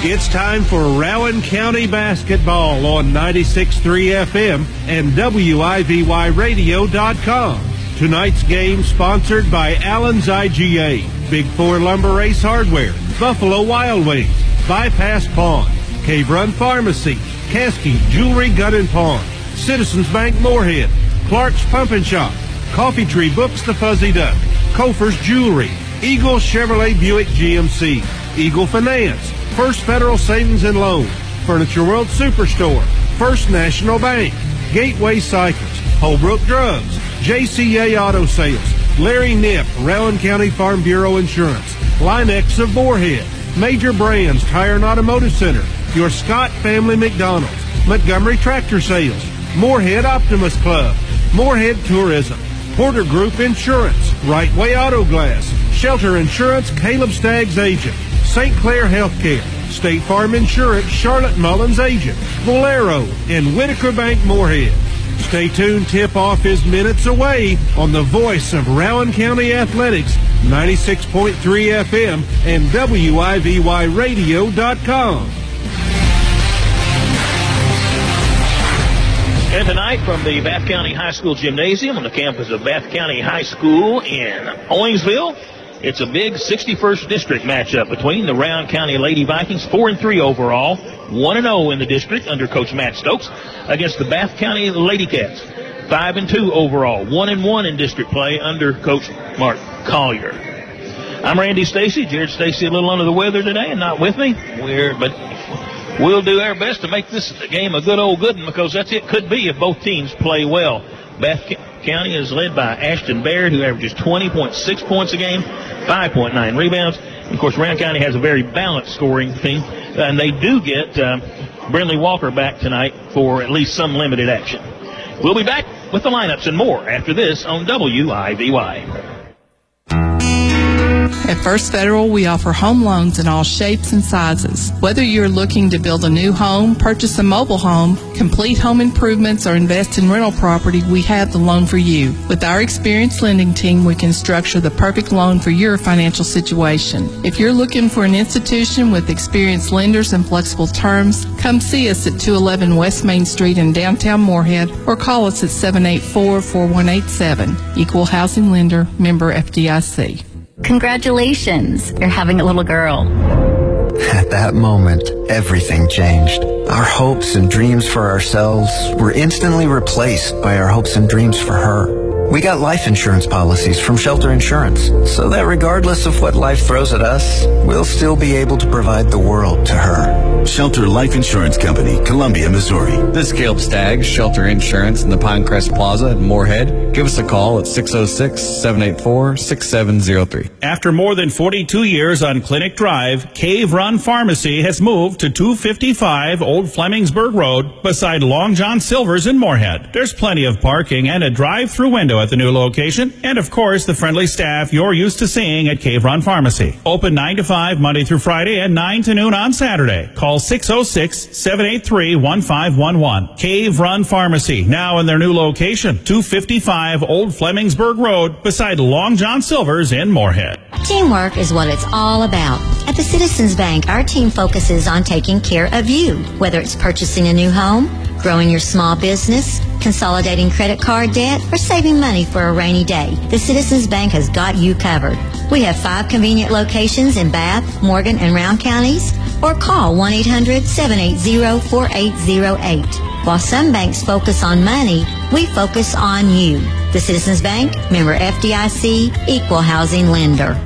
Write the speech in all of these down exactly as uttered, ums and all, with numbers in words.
It's time for Rowan County basketball on ninety-six point three F M and W I V Y radio dot com. Tonight's game sponsored by Allen's I G A, Big Four Lumber Ace Hardware, Buffalo Wild Wings, Bypass Pawn, Cave Run Pharmacy, Caskey Jewelry Gun and Pawn, Citizens Bank Moorhead, Clark's Pump and Shop, Coffee Tree Books The Fuzzy Duck, Kofer's Jewelry, Eagle Chevrolet Buick G M C, Eagle Finance, First Federal Savings and Loan, Furniture World Superstore, First National Bank, Gateway Cycles, Holbrook Drugs, J C A Auto Sales, Larry Nip, Rowan County Farm Bureau Insurance, Linex of Moorhead, Major Brands Tire and Automotive Center, your Scott Family McDonald's, Montgomery Tractor Sales, Moorhead Optimus Club, Moorhead Tourism, Porter Group Insurance, Right Way Auto Glass, Shelter Insurance, Caleb Staggs Agent, Saint Clair Healthcare, State Farm Insurance, Charlotte Mullins Agent, Valero, and Whitaker Bank Moorhead. Stay tuned, tip-off is minutes away on the voice of Rowan County Athletics, ninety-six point three F M and W I V Y radio dot com. And tonight from the Bath County High School Gymnasium on the campus of Bath County High School in Owensville, it's a big sixty-first district matchup between the Rowan County Lady Vikings, four and three overall, one and oh in the district under Coach Matt Stokes, against the Bath County Lady Cats, five and two overall, one and one in district play under Coach Mark Collier. I'm Randy Stacy. Jared Stacy a little under the weather today and not with me. We're but we'll do our best to make this game a good old good one, because that's it could be if both teams play well. Bath County is led by Ashton Baird, who averages twenty point six points a game, five point nine rebounds. And of course, Rowan County has a very balanced scoring team, and they do get uh, Brinley Walker back tonight for at least some limited action. We'll be back with the lineups and more after this on W I V Y. At First Federal, we offer home loans in all shapes and sizes. Whether you're looking to build a new home, purchase a mobile home, complete home improvements, or invest in rental property, we have the loan for you. With our experienced lending team, we can structure the perfect loan for your financial situation. If you're looking for an institution with experienced lenders and flexible terms, come see us at two eleven West Main Street in downtown Moorhead, or call us at seven eight four, four one eight seven. Equal Housing Lender, member F D I C. Congratulations, you're having a little girl. At that moment, everything changed. Our hopes and dreams for ourselves were instantly replaced by our hopes and dreams for her. We got life insurance policies from Shelter Insurance, so that regardless of what life throws at us, we'll still be able to provide the world to her. Shelter Life Insurance Company, Columbia, Missouri. This is Caleb Staggs, Shelter Insurance in the Pinecrest Plaza in Moorhead. Give us a call at six oh six, seven eight four, six seven oh three. After more than forty-two years on Clinic Drive, Cave Run Pharmacy has moved to two fifty-five Old Flemingsburg Road beside Long John Silver's in Moorhead. There's plenty of parking and a drive-through window at the new location, and of course the friendly staff you're used to seeing at Cave Run Pharmacy. Open nine to five Monday through Friday and nine to noon on Saturday. Call six oh six, seven eight three, one five one one. Cave Run Pharmacy, now in their new location, two fifty-five Old Flemingsburg Road beside Long John Silver's in Moorhead. Teamwork is what it's all about. At the Citizens Bank, our team focuses on taking care of you, whether it's purchasing a new home, growing your small business, consolidating credit card debt, or saving money for a rainy day. The Citizens Bank has got you covered. We have five convenient locations in Bath, Morgan, and Rowan counties, or call one eight hundred, seven eight zero, four eight zero eight. While some banks focus on money, we focus on you. The Citizens Bank, member F D I C, equal housing lender.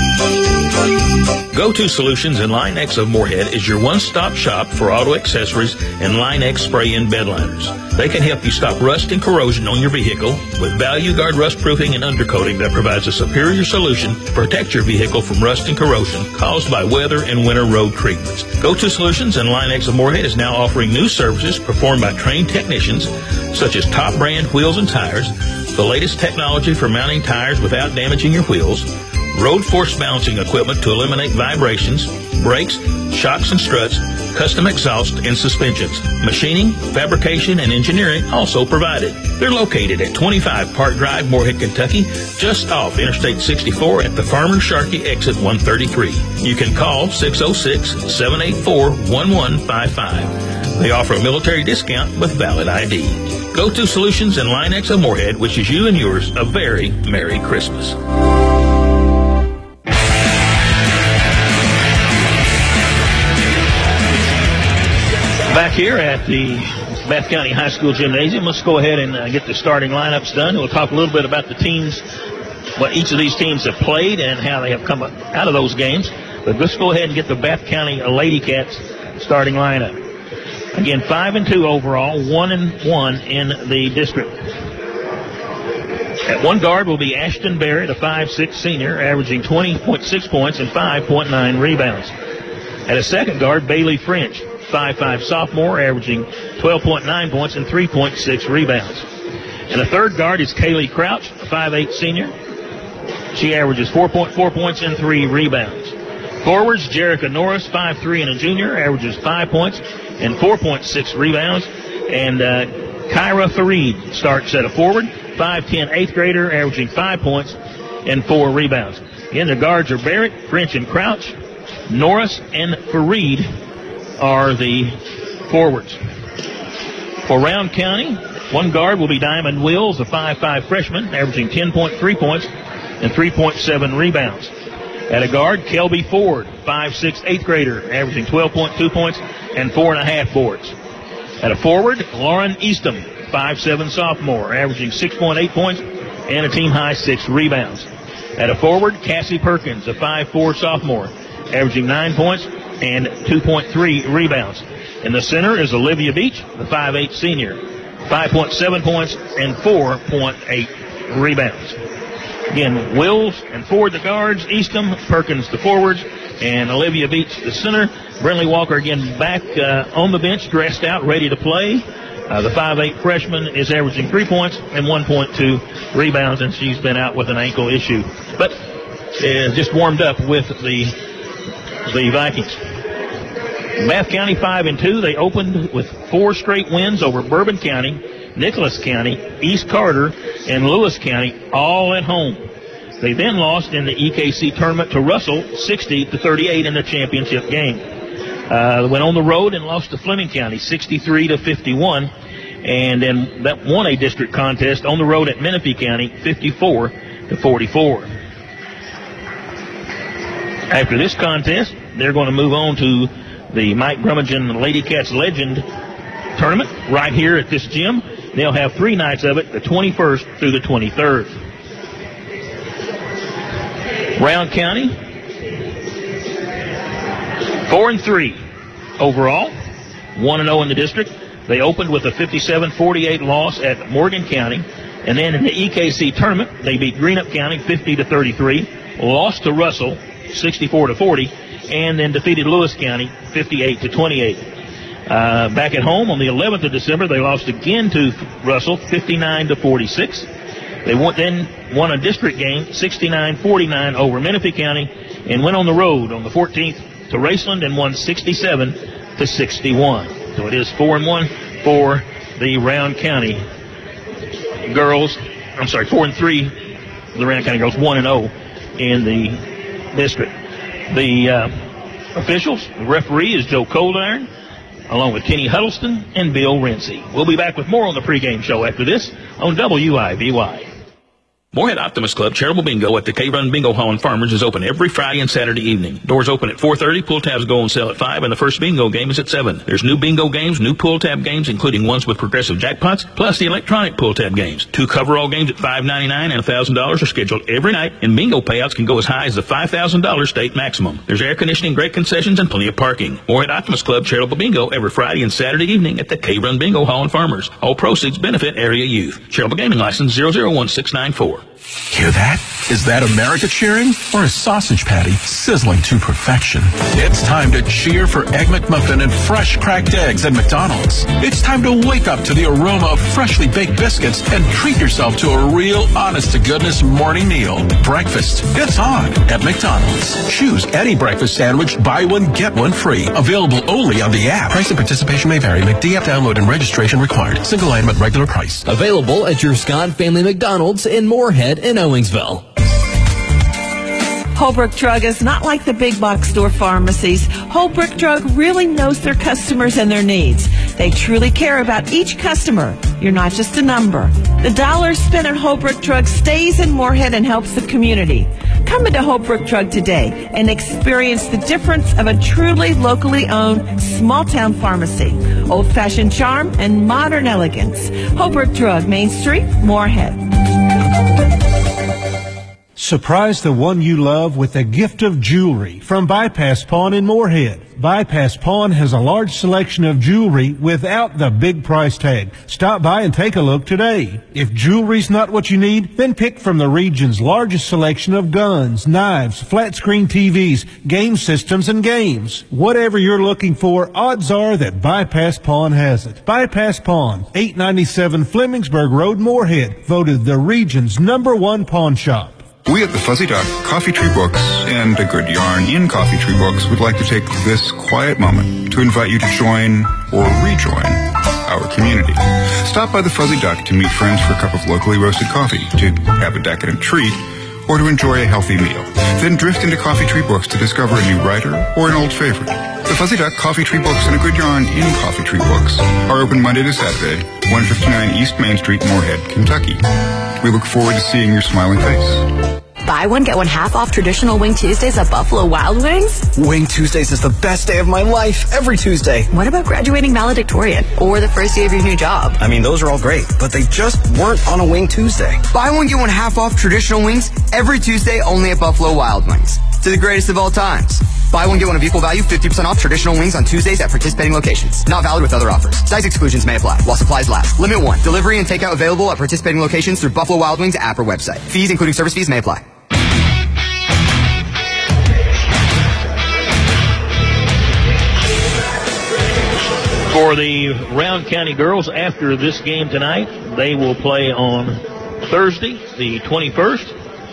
Go-To Solutions in Line-X of Moorhead is your one-stop shop for auto accessories and Line-X spray-in bed liners. They can help you stop rust and corrosion on your vehicle with Value Guard rust proofing and undercoating that provides a superior solution to protect your vehicle from rust and corrosion caused by weather and winter road treatments. Go-To Solutions in Line-X of Moorhead is now offering new services performed by trained technicians such as top brand wheels and tires, the latest technology for mounting tires without damaging your wheels, road force balancing equipment to eliminate vibrations, brakes, shocks and struts, custom exhaust and suspensions. Machining, fabrication, and engineering also provided. They're located at twenty-five Park Drive, Moorhead, Kentucky, just off Interstate sixty-four at the Farmer Sharkey exit one thirty-three. You can call six oh six, seven eight four, one one five five. They offer a military discount with valid I D. Go-To Solutions and Line-X of Moorhead wishes you and yours a very Merry Christmas. Back here at the Bath County High School Gymnasium, let's go ahead and uh, get the starting lineups done. We'll talk a little bit about the teams, what each of these teams have played and how they have come out of those games. But let's go ahead and get the Bath County Lady Cats starting lineup. Again, five and two overall, one and one in the district. At one guard will be Ashton Barrett, a five six senior, averaging twenty point six points and five point nine rebounds. At a second guard, Bailey French, five five sophomore, averaging twelve point nine points and three point six rebounds. And a third guard is Kaylee Crouch, a five eight senior. She averages four point four points and three rebounds. Forwards, Jerica Norris, five three and a junior, averages five points and four point six rebounds. And uh, Kyra Fareed starts at a forward, five ten eighth grader, averaging five points and four rebounds. Again, the guards are Barrett, French, and Crouch. Norris and Fareed are the forwards. For Round County, one guard will be Diamond Wills, a five five freshman, averaging ten point three points and three point seven rebounds. At a guard, Kelby Ford, five six eighth grader, averaging twelve point two points and four and a half boards. At a forward, Lauren Eastham, five seven sophomore, averaging six point eight points and a team high six rebounds. At a forward, Cassie Perkins, a five four sophomore, averaging nine points and two point three rebounds. In the center is Olivia Beach, the five eight senior, five point seven points and four point eight rebounds. Again, Wills and Ford the guards, Eastham, Perkins the forwards, and Olivia Beach the center. Brinley Walker again back uh, on the bench, dressed out, ready to play. Uh, the five eight freshman is averaging three points and one point two rebounds, and she's been out with an ankle issue. But uh, just warmed up with the the Vikings. Bath County five and two. They opened with four straight wins over Bourbon County, Nicholas County, East Carter, and Lewis County, all at home. They then lost in the E K C tournament to Russell, sixty to thirty-eight in the championship game. Uh, went on the road and lost to Fleming County, sixty-three to fifty-one, and then that won a district contest on the road at Menifee County, fifty-four to forty-four. After this contest, they're going to move on to the Mike Brummagem Lady Cats Legend tournament right here at this gym. They'll have three nights of it, the twenty-first through the twenty-third. Round County, four and three overall, one and oh in the district. They opened with a fifty-seven forty-eight loss at Morgan County, and then in the E K C tournament, they beat Greenup County fifty to thirty-three, lost to Russell sixty-four to forty, and then defeated Lewis County fifty-eight to twenty-eight. Uh, back at home on the eleventh of December, they lost again to Russell fifty-nine to forty-six. They won, then won a district game sixty-nine forty-nine over Menifee County, and went on the road on the fourteenth to Raceland and won sixty-seven to sixty-one. So it is four and one for the Round County girls. I'm sorry, four and three for the Round County girls, one and oh in the district. The uh, officials, the referee is Joe Coldiron, along with Kenny Huddleston and Bill Rinsey. We'll be back with more on the pregame show after this on W I V Y. Moorhead Optimist Club Charitable Bingo at the K-Run Bingo Hall and Farmers is open every Friday and Saturday evening. Doors open at four thirty, pull tabs go on sale at five, and the first bingo game is at seven. There's new bingo games, new pull tab games, including ones with progressive jackpots, plus the electronic pull tab games. Two coverall games at five ninety-nine and one thousand dollars are scheduled every night, and bingo payouts can go as high as the five thousand dollars state maximum. There's air conditioning, great concessions, and plenty of parking. Moorhead Optimist Club Charitable Bingo every Friday and Saturday evening at the K-Run Bingo Hall and Farmers. All proceeds benefit area youth. Charitable gaming license zero zero one six nine four. Hear that? Is that America cheering or a sausage patty sizzling to perfection? It's time to cheer for Egg McMuffin and fresh cracked eggs at McDonald's. It's time to wake up to the aroma of freshly baked biscuits and treat yourself to a real honest-to-goodness morning meal. Breakfast, it's on at McDonald's. Choose any breakfast sandwich, buy one, get one free. Available only on the app. Price and participation may vary. McD app download and registration required. Single item at regular price. Available at your Scott Family McDonald's in Moorhead and Owensville. Holbrook Drug is not like the big box store pharmacies. Holbrook Drug really knows their customers and their needs. They truly care about each customer. You're not just a number. The dollars spent at Holbrook Drug stays in Moorhead and helps the community. Come into Holbrook Drug today and experience the difference of a truly locally owned small-town pharmacy. Old-fashioned charm and modern elegance. Holbrook Drug, Main Street, Moorhead. Surprise the one you love with a gift of jewelry from Bypass Pawn in Moorhead. Bypass Pawn has a large selection of jewelry without the big price tag. Stop by and take a look today. If jewelry's not what you need, then pick from the region's largest selection of guns, knives, flat screen T Vs, game systems, and games. Whatever you're looking for, odds are that Bypass Pawn has it. Bypass Pawn, eight ninety-seven Flemingsburg Road, Moorhead, voted the region's number one pawn shop. We at the Fuzzy Duck Coffee Tree Books and A Good Yarn in Coffee Tree Books would like to take this quiet moment to invite you to join or rejoin our community. Stop by the Fuzzy Duck to meet friends for a cup of locally roasted coffee, to have a decadent treat, or to enjoy a healthy meal. Then drift into Coffee Tree Books to discover a new writer or an old favorite. The Fuzzy Duck Coffee Tree Books and A Good Yarn in Coffee Tree Books are open Monday to Saturday, one fifty-nine East Main Street, Moorhead, Kentucky. We look forward to seeing your smiling face. Buy one, get one half off traditional Wing Tuesdays at Buffalo Wild Wings? Wing Tuesdays is the best day of my life, every Tuesday. What about graduating valedictorian or the first day of your new job? I mean, those are all great, but they just weren't on a Wing Tuesday. Buy one, get one half off traditional wings every Tuesday only at Buffalo Wild Wings. To the greatest of all times. Buy one, get one of equal value, fifty percent off traditional wings on Tuesdays at participating locations. Not valid with other offers. Size exclusions may apply while supplies last. Limit one. Delivery and takeout available at participating locations through Buffalo Wild Wings app or website. Fees, including service fees, may apply. For the Round County girls, after this game tonight, they will play on Thursday, the twenty-first,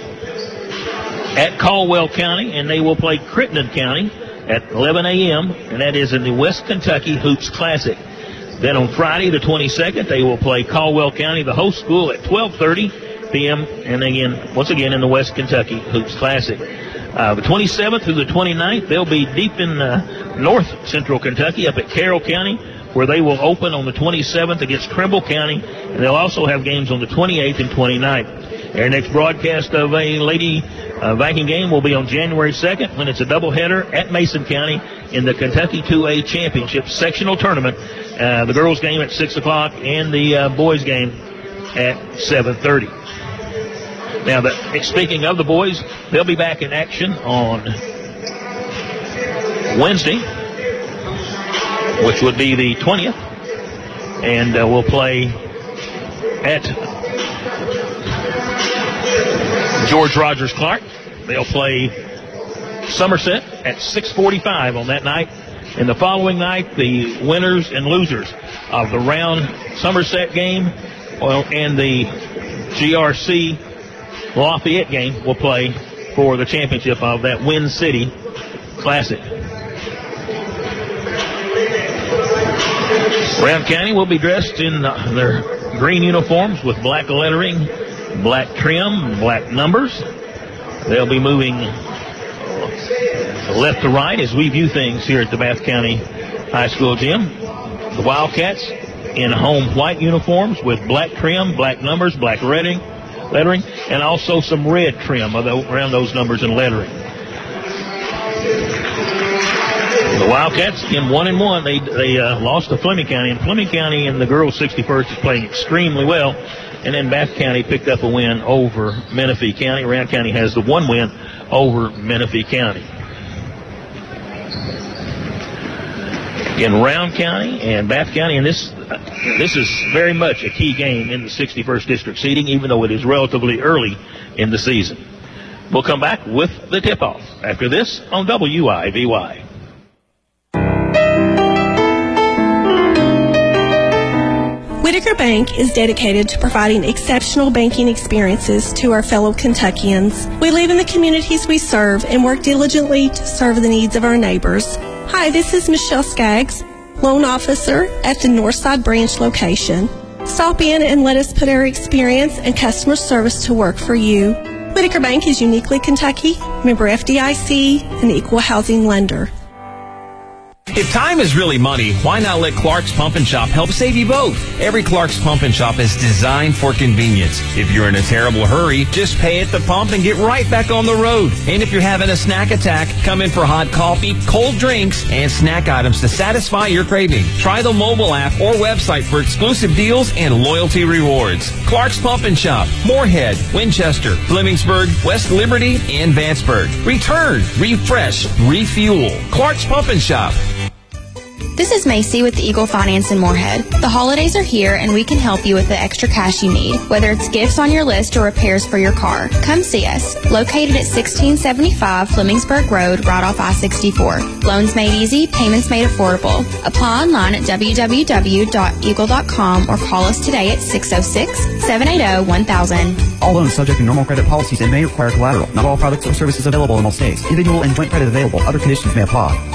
at Caldwell County, and they will play Crittenden County at eleven a.m., and that is in the West Kentucky Hoops Classic. Then on Friday, the twenty-second, they will play Caldwell County, the host school, at twelve thirty p.m., and again, once again, in the West Kentucky Hoops Classic. Uh, the twenty-seventh through the twenty-ninth, they'll be deep in uh, north central Kentucky, up at Carroll County, where they will open on the twenty-seventh against Trimble County, and they'll also have games on the twenty-eighth and twenty-ninth. Our next broadcast of a Lady uh, Viking game will be on January second, when it's a doubleheader at Mason County in the Kentucky two A Championship sectional tournament. Uh, the girls game at six o'clock and the uh, boys game at seven thirty. Now, the, speaking of the boys, they'll be back in action on Wednesday, which would be the twentieth, and uh, we'll play at George Rogers Clark. They'll play Somerset at six forty-five on that night, and the following night, the winners and losers of the Round Somerset game well, and the G R C Lafayette game will play for the championship of that Win City Classic. Round County will be dressed in uh, their green uniforms with black lettering, black trim, black numbers. They'll be moving left to right as we view things here at the Bath County High School gym. The Wildcats in home white uniforms with black trim, black numbers, black lettering, lettering, and also some red trim around those numbers and lettering. The Wildcats, in one and one, they they uh, lost to Fleming County, and Fleming County in the girls' sixty-first is playing extremely well. And then Bath County picked up a win over Menifee County. Round County has the one win over Menifee County. in Round County and Bath County, and this uh, this is very much a key game in the sixty-first District seeding, even though it is relatively early in the season. We'll come back with the tip-off after this on W I V Y. Whitaker Bank is dedicated to providing exceptional banking experiences to our fellow Kentuckians. We live in the communities we serve and work diligently to serve the needs of our neighbors. Hi, this is Michelle Skaggs, loan officer at the Northside Branch location. Stop in and let us put our experience and customer service to work for you. Whitaker Bank is uniquely Kentucky, member F D I C, an equal housing lender. If time is really money, why not let Clark's Pump and Shop help save you both? Every Clark's Pump and Shop is designed for convenience. If you're in a terrible hurry, just pay at the pump and get right back on the road. And if you're having a snack attack, come in for hot coffee, cold drinks, and snack items to satisfy your craving. Try the mobile app or website for exclusive deals and loyalty rewards. Clark's Pump and Shop, Moorhead, Winchester, Flemingsburg, West Liberty, and Vanceburg. Return, refresh, refuel. Clark's Pump and Shop. This is Macy with the Eagle Finance in Moorhead. The holidays are here and we can help you with the extra cash you need, whether it's gifts on your list or repairs for your car. Come see us. Located at sixteen seventy-five Flemingsburg Road, right off I sixty-four. Loans made easy, payments made affordable. Apply online at w w w dot eagle dot com or call us today at six oh six, seven eight zero, one thousand. All loans subject to normal credit policies and may require collateral. Not all products or services available in all states. Individual and joint credit available. Other conditions may apply.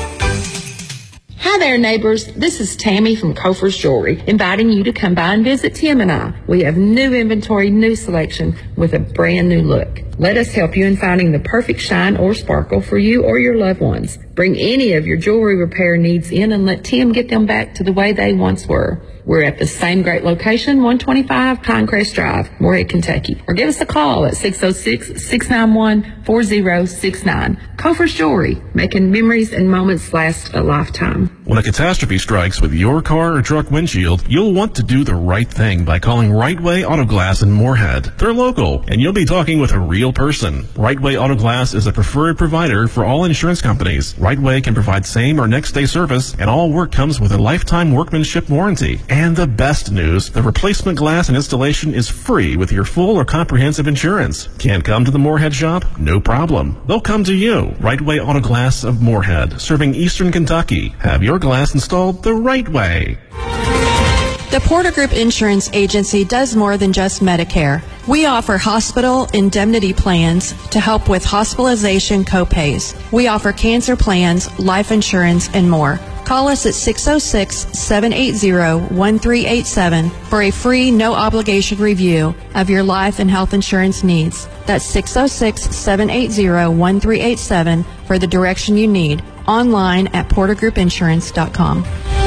Hi there, neighbors. This is Tammy from Kofer's Jewelry, inviting you to come by and visit Tim and I. We have new inventory, new selection with a brand new look. Let us help you in finding the perfect shine or sparkle for you or your loved ones. Bring any of your jewelry repair needs in and let Tim get them back to the way they once were. We're at the same great location, one twenty-five Pinecrest Drive, Moorhead, Kentucky. Or give us a call at six oh six, six nine one, four oh six nine. Kofer's Jewelry, making memories and moments last a lifetime. When a catastrophe strikes with your car or truck windshield, you'll want to do the right thing by calling Right Way Auto Glass in Moorhead. They're local, and you'll be talking with a real person. Right Way Auto Glass is a preferred provider for all insurance companies. Right Way can provide same or next day service, and all work comes with a lifetime workmanship warranty. And the best news, the replacement glass and installation is free with your full or comprehensive insurance. Can't come to the Moorhead shop? No problem. They'll come to you. Right Way Auto Glass of Moorhead, serving Eastern Kentucky. Have your glass installed the right way. The Porter Group Insurance Agency does more than just Medicare. We offer hospital indemnity plans to help with hospitalization copays. We offer cancer plans, life insurance, and more. Call us at six oh six, seven eight zero, one three eight seven for a free, no-obligation review of your life and health insurance needs. That's six oh six, seven eight zero, one three eight seven for the direction you need. Online at porter group insurance dot com.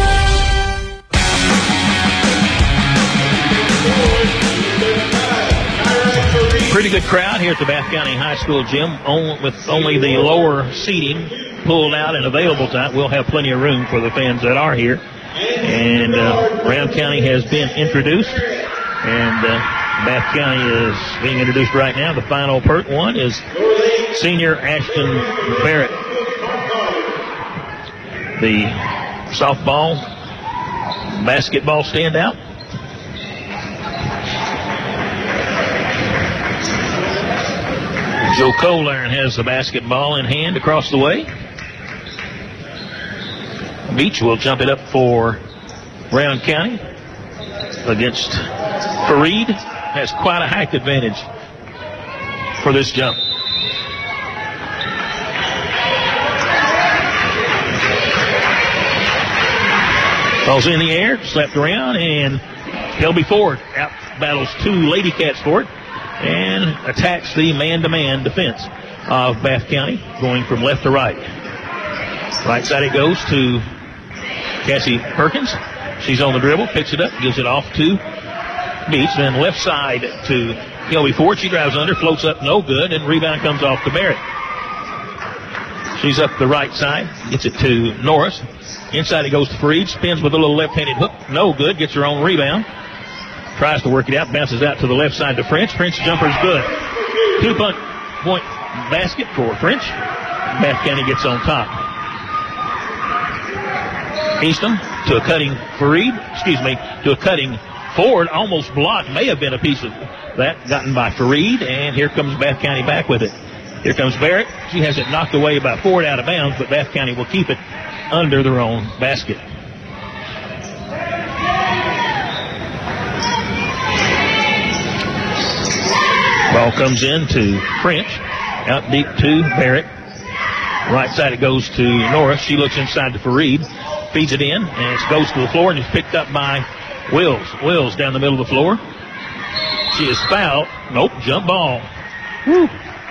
Pretty good crowd here at the Bath County High School gym, on, with only the lower seating pulled out and available tonight. We'll have plenty of room for the fans that are here. And uh, Round County has been introduced, and uh, Bath County is being introduced right now. The final pert one is senior Ashton Barrett, the softball, basketball standout. Joe Colern has the basketball in hand across the way. Beach will jump it up for Round County against Fareed. Has quite a height advantage for this jump. Ball's in the air, slapped around, and Shelby Ford out battles two Lady Cats for it and attacks the man-to-man defense of Bath County, going from left to right. Right side it goes to Cassie Perkins. She's on the dribble, picks it up, gives it off to Beach. Then left side to Shelby Ford. She drives under, floats up, no good, and rebound comes off to Barrett. She's up the right side, gets it to Norris. Inside it goes to Fareed, spins with a little left-handed hook, no good, gets her own rebound. Tries to work it out, bounces out to the left side to French. French jumper's good. Two-point point basket for French. Bath County gets on top. Eastham to a cutting Fareed, excuse me, to a cutting Ford, almost blocked, may have been a piece of that gotten by Fareed, and here comes Bath County back with it. Here comes Barrett. She has it knocked away by Ford out of bounds, but Bath County will keep it under their own basket. Ball comes in to French, out deep to Barrett. Right side it goes to Norris. She looks inside to Fareed, feeds it in, and it goes to the floor and is picked up by Wills. Wills down the middle of the floor. She is fouled. Nope, jump ball. Woo.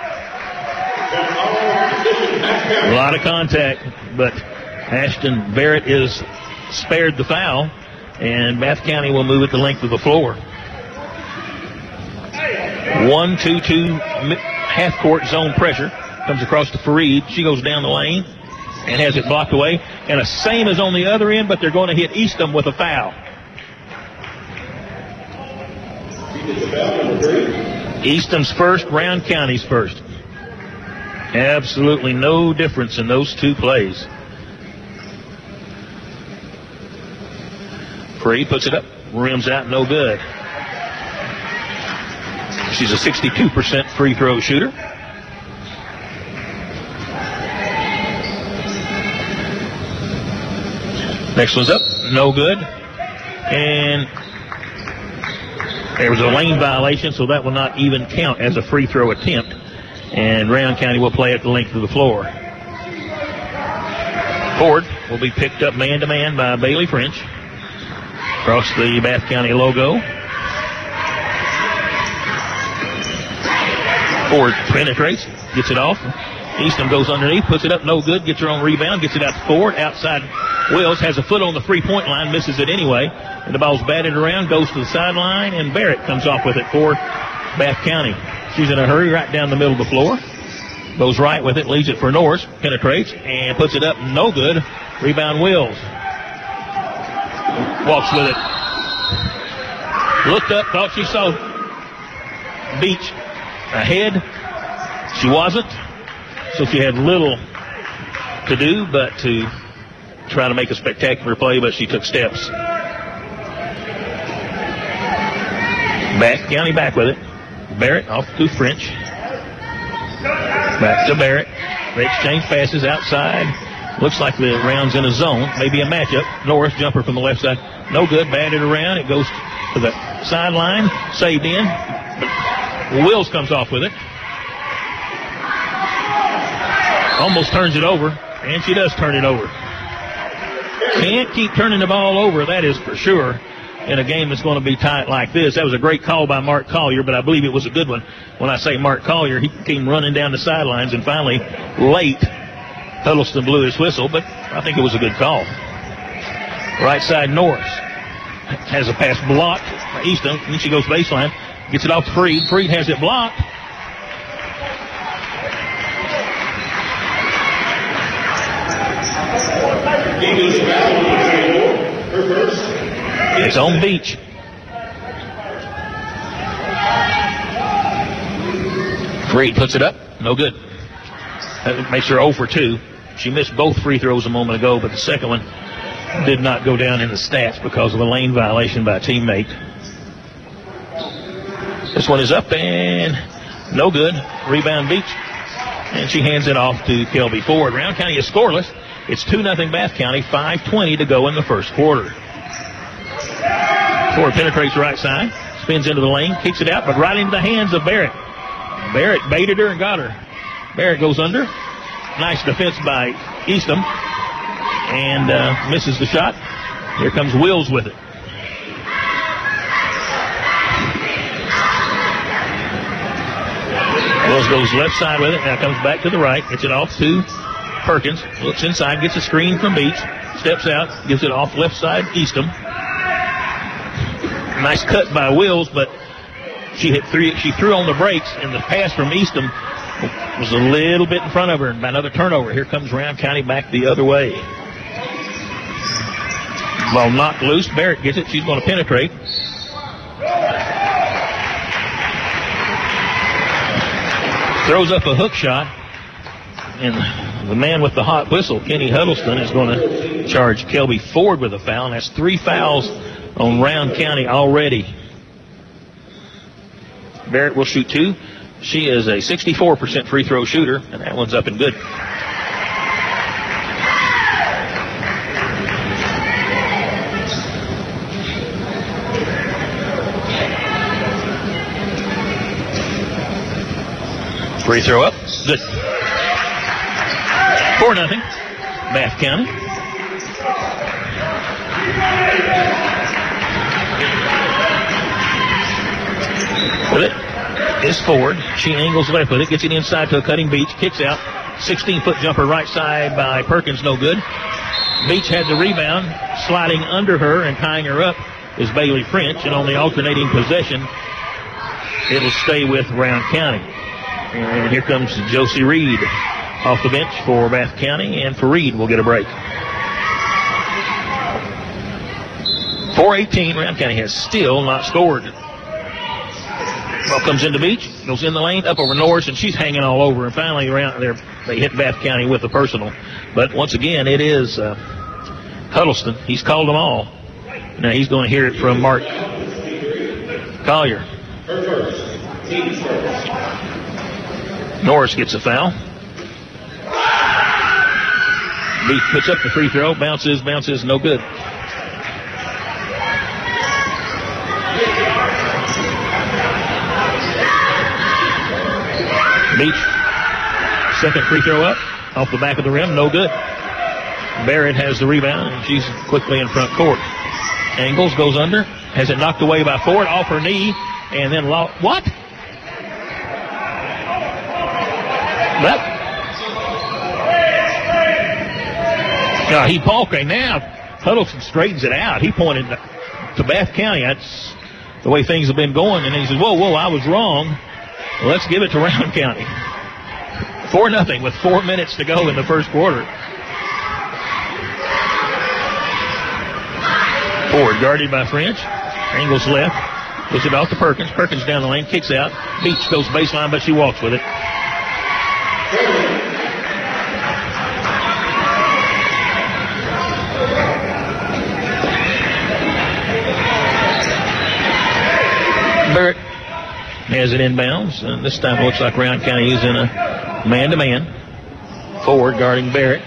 A lot of contact, but Ashton Barrett is spared the foul, and Bath County will move it the length of the floor. One, two, two, half-court zone pressure. Comes across to Fareed. She goes down the lane and has it blocked away. And the same as on the other end, but they're going to hit Eastham with a foul. Eastham's first, Round County's first. Absolutely no difference in those two plays. Fareed puts it up, rims out, no good. She's a sixty-two percent free throw shooter. Next one's up, no good. And there was a lane violation, so that will not even count as a free throw attempt. And Round County will play at the length of the floor. Ford will be picked up man-to-man by Bailey French. Across the Bath County logo. Ford penetrates, gets it off. Eastham goes underneath, puts it up, no good, gets her own rebound, gets it out to Ford. Outside, Wills has a foot on the three-point line, misses it anyway. And the ball's batted around, goes to the sideline, and Barrett comes off with it for Bath County. She's in a hurry right down the middle of the floor. Goes right with it, leaves it for Norris, penetrates, and puts it up, no good. Rebound, Wills. Walks with it. Looked up, thought she saw Beach ahead. She wasn't. So she had little to do but to try to make a spectacular play, but she took steps. Bath County back with it. Barrett off to French. Back to Barrett. They exchange passes outside. Looks like the round's in a zone. Maybe a matchup. Norris jumper from the left side. No good. Batted around. It goes to the sideline. Saved in. But Wills comes off with it. Almost turns it over. And she does turn it over. Can't keep turning the ball over. That is for sure. In a game that's going to be tight like this. That was a great call by Mark Collier, but I believe it was a good one. When I say Mark Collier, he came running down the sidelines, and finally, late, Huddleston blew his whistle, but I think it was a good call. Right side, Norris has a pass blocked by Eastham, and then she goes baseline, gets it off to Freed. Freed has it blocked. It's on Beach. Freed puts it up. No good. That makes her zero for two. She missed both free throws a moment ago, but the second one did not go down in the stats because of a lane violation by a teammate. This one is up and no good. Rebound Beach. And she hands it off to Kelby Ford. Round County is scoreless. It's two nothing Bath County. five twenty to go in the first quarter. Ford penetrates right side, spins into the lane, kicks it out, but right into the hands of Barrett. Barrett baited her and got her. Barrett goes under. Nice defense by Eastham. And uh, misses the shot. Here comes Wills with it. Wills goes left side with it. Now comes back to the right. Gets it off to Perkins. Looks inside. Gets a screen from Beach. Steps out. Gives it off left side. Eastham. Nice cut by Wills, but she hit three. She threw on the brakes, and the pass from Eastham was a little bit in front of her. And another turnover. Here comes Round County back the other way. Ball knocked loose. Barrett gets it. She's going to penetrate. Throws up a hook shot. And the man with the hot whistle, Kenny Huddleston, is going to charge Kelby Ford with a foul. And that's three fouls on Round County already. Barrett will shoot two. She is a sixty-four percent free throw shooter, and that one's up and good. Free throw up. Good. four nothing. Bath County. With it is Ford. She angles left with it. Gets it inside to a cutting Beach. Kicks out. sixteen-foot jumper right side by Perkins. No good. Beach had the rebound. Sliding under her and tying her up is Bailey French. And on the alternating possession, it'll stay with Round County. And here comes Josie Reed off the bench for Bath County, and for Reed, we'll get a break. four eighteen, Round County has still not scored. Ball comes into Beach, goes in the lane, up over Norris, and she's hanging all over. And finally, around there, they hit Bath County with a personal. But once again, it is uh, Huddleston. He's called them all. Now he's going to hear it from Mark Collier. Norris gets a foul. Beach puts up the free throw. Bounces, bounces, no good. Beach, second free throw up. Off the back of the rim, no good. Barrett has the rebound, and she's quickly in front court. Angles, goes under. Has it knocked away by Ford off her knee. And then, lo- what? That. No, he okay now. Huddleston straightens it out. He pointed to Bath County. That's the way things have been going. And he says, whoa, whoa, I was wrong. Well, let's give it to Round County. four nothing with four minutes to go in the first quarter. Ford guarded by French. Angles left. Puts it off to Perkins. Perkins down the lane. Kicks out. Beach goes baseline, but she walks with it. Barrett has it inbounds, and this time it looks like Round County is in a man-to-man. Ford guarding Barrett.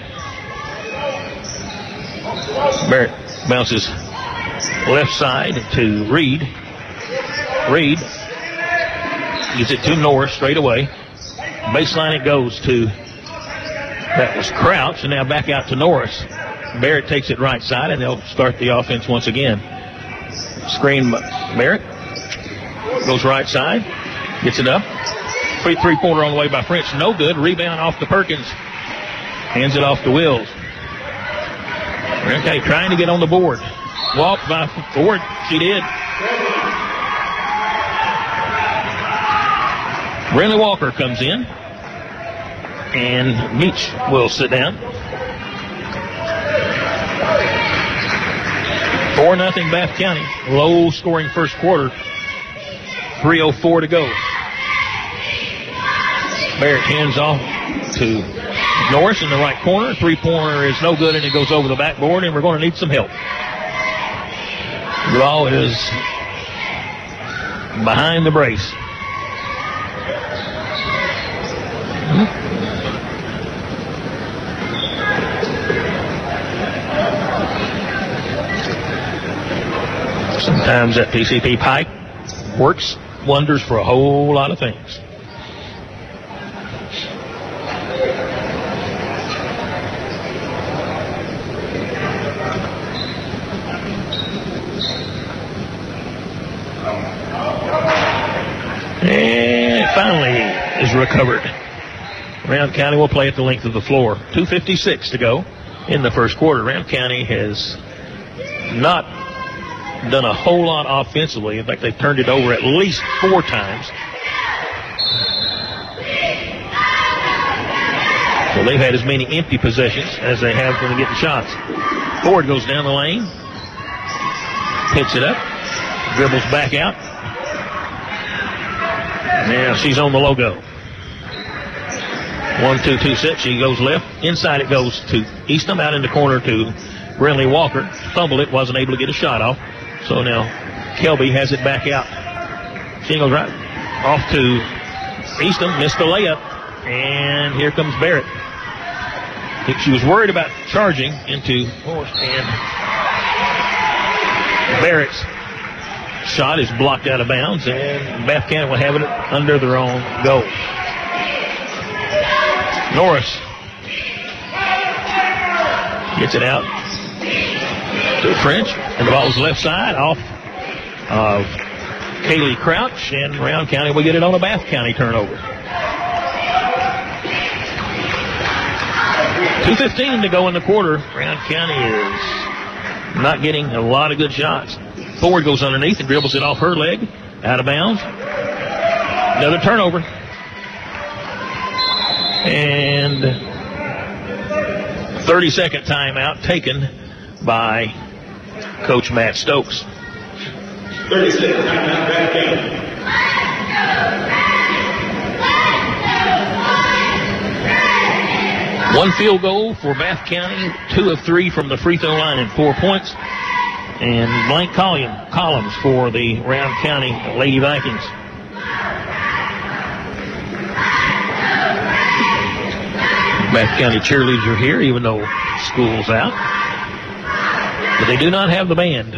Barrett bounces left side to Reed. Reed gets it to Norris straight away. Baseline it goes to, that was Crouch, and now back out to Norris. Barrett takes it right side, and they'll start the offense once again. Screen Barrett. Goes right side. Gets it up. Free three-pointer on the way by French. No good. Rebound off to Perkins. Hands it off to Wills. Okay, trying to get on the board. Walked by Ford. She did. Brenly Walker comes in. And Beach will sit down. four nothing Bath County. Low scoring first quarter. three oh four to go. Barrett hands off to Norris in the right corner. Three-pointer is no good, and it goes over the backboard, and we're going to need some help. The ball is behind the brace. Sometimes that P C P pipe works wonders for a whole lot of things. And it finally is recovered. Round County will play at the length of the floor. two fifty-six to go in the first quarter. Round County has not done a whole lot offensively. In fact, they've turned it over at least four times. So they've had as many empty possessions as they have when they're getting shots. Ford goes down the lane. Picks it up. Dribbles back out. Now she's on the logo. One, two, two set. She goes left. Inside it goes to Eastham. Out in the corner to Brinley Walker. Fumbled it. Wasn't able to get a shot off. So now Kelby has it back out. She goes right off to Eastham. Missed the layup. And here comes Barrett. I think she was worried about charging into Morris. And Barrett's shot is blocked out of bounds. And Bath County will have it under their own goal. Norris gets it out to French, and the ball's left side off of Kaylee Crouch, and Round County will get it on a Bath County turnover. two fifteen to go in the quarter. Round County is not getting a lot of good shots. Ford goes underneath and dribbles it off her leg, out of bounds. Another turnover. And thirty-second timeout taken by Coach Matt Stokes. thirty-second timeout back in. One field goal for Bath County, two of three from the free throw line and four points. And blank column, columns for the Round County Lady Vikings. Bath County cheerleaders are here, even though school's out. But they do not have the band.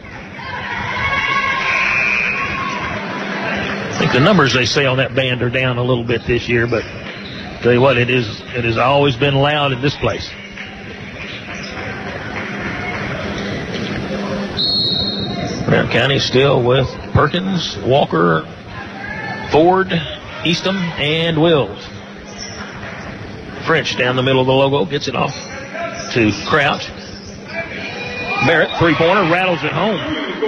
I think the numbers they say on that band are down a little bit this year, but tell you what, it is it has always been loud in this place. Round County still with Perkins, Walker, Ford, Eastham, and Wills. French down the middle of the logo, gets it off to Crouch. Barrett, three-pointer, rattles it home.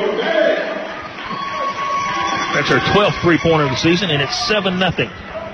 That's her twelfth three-pointer of the season, and it's seven nothing.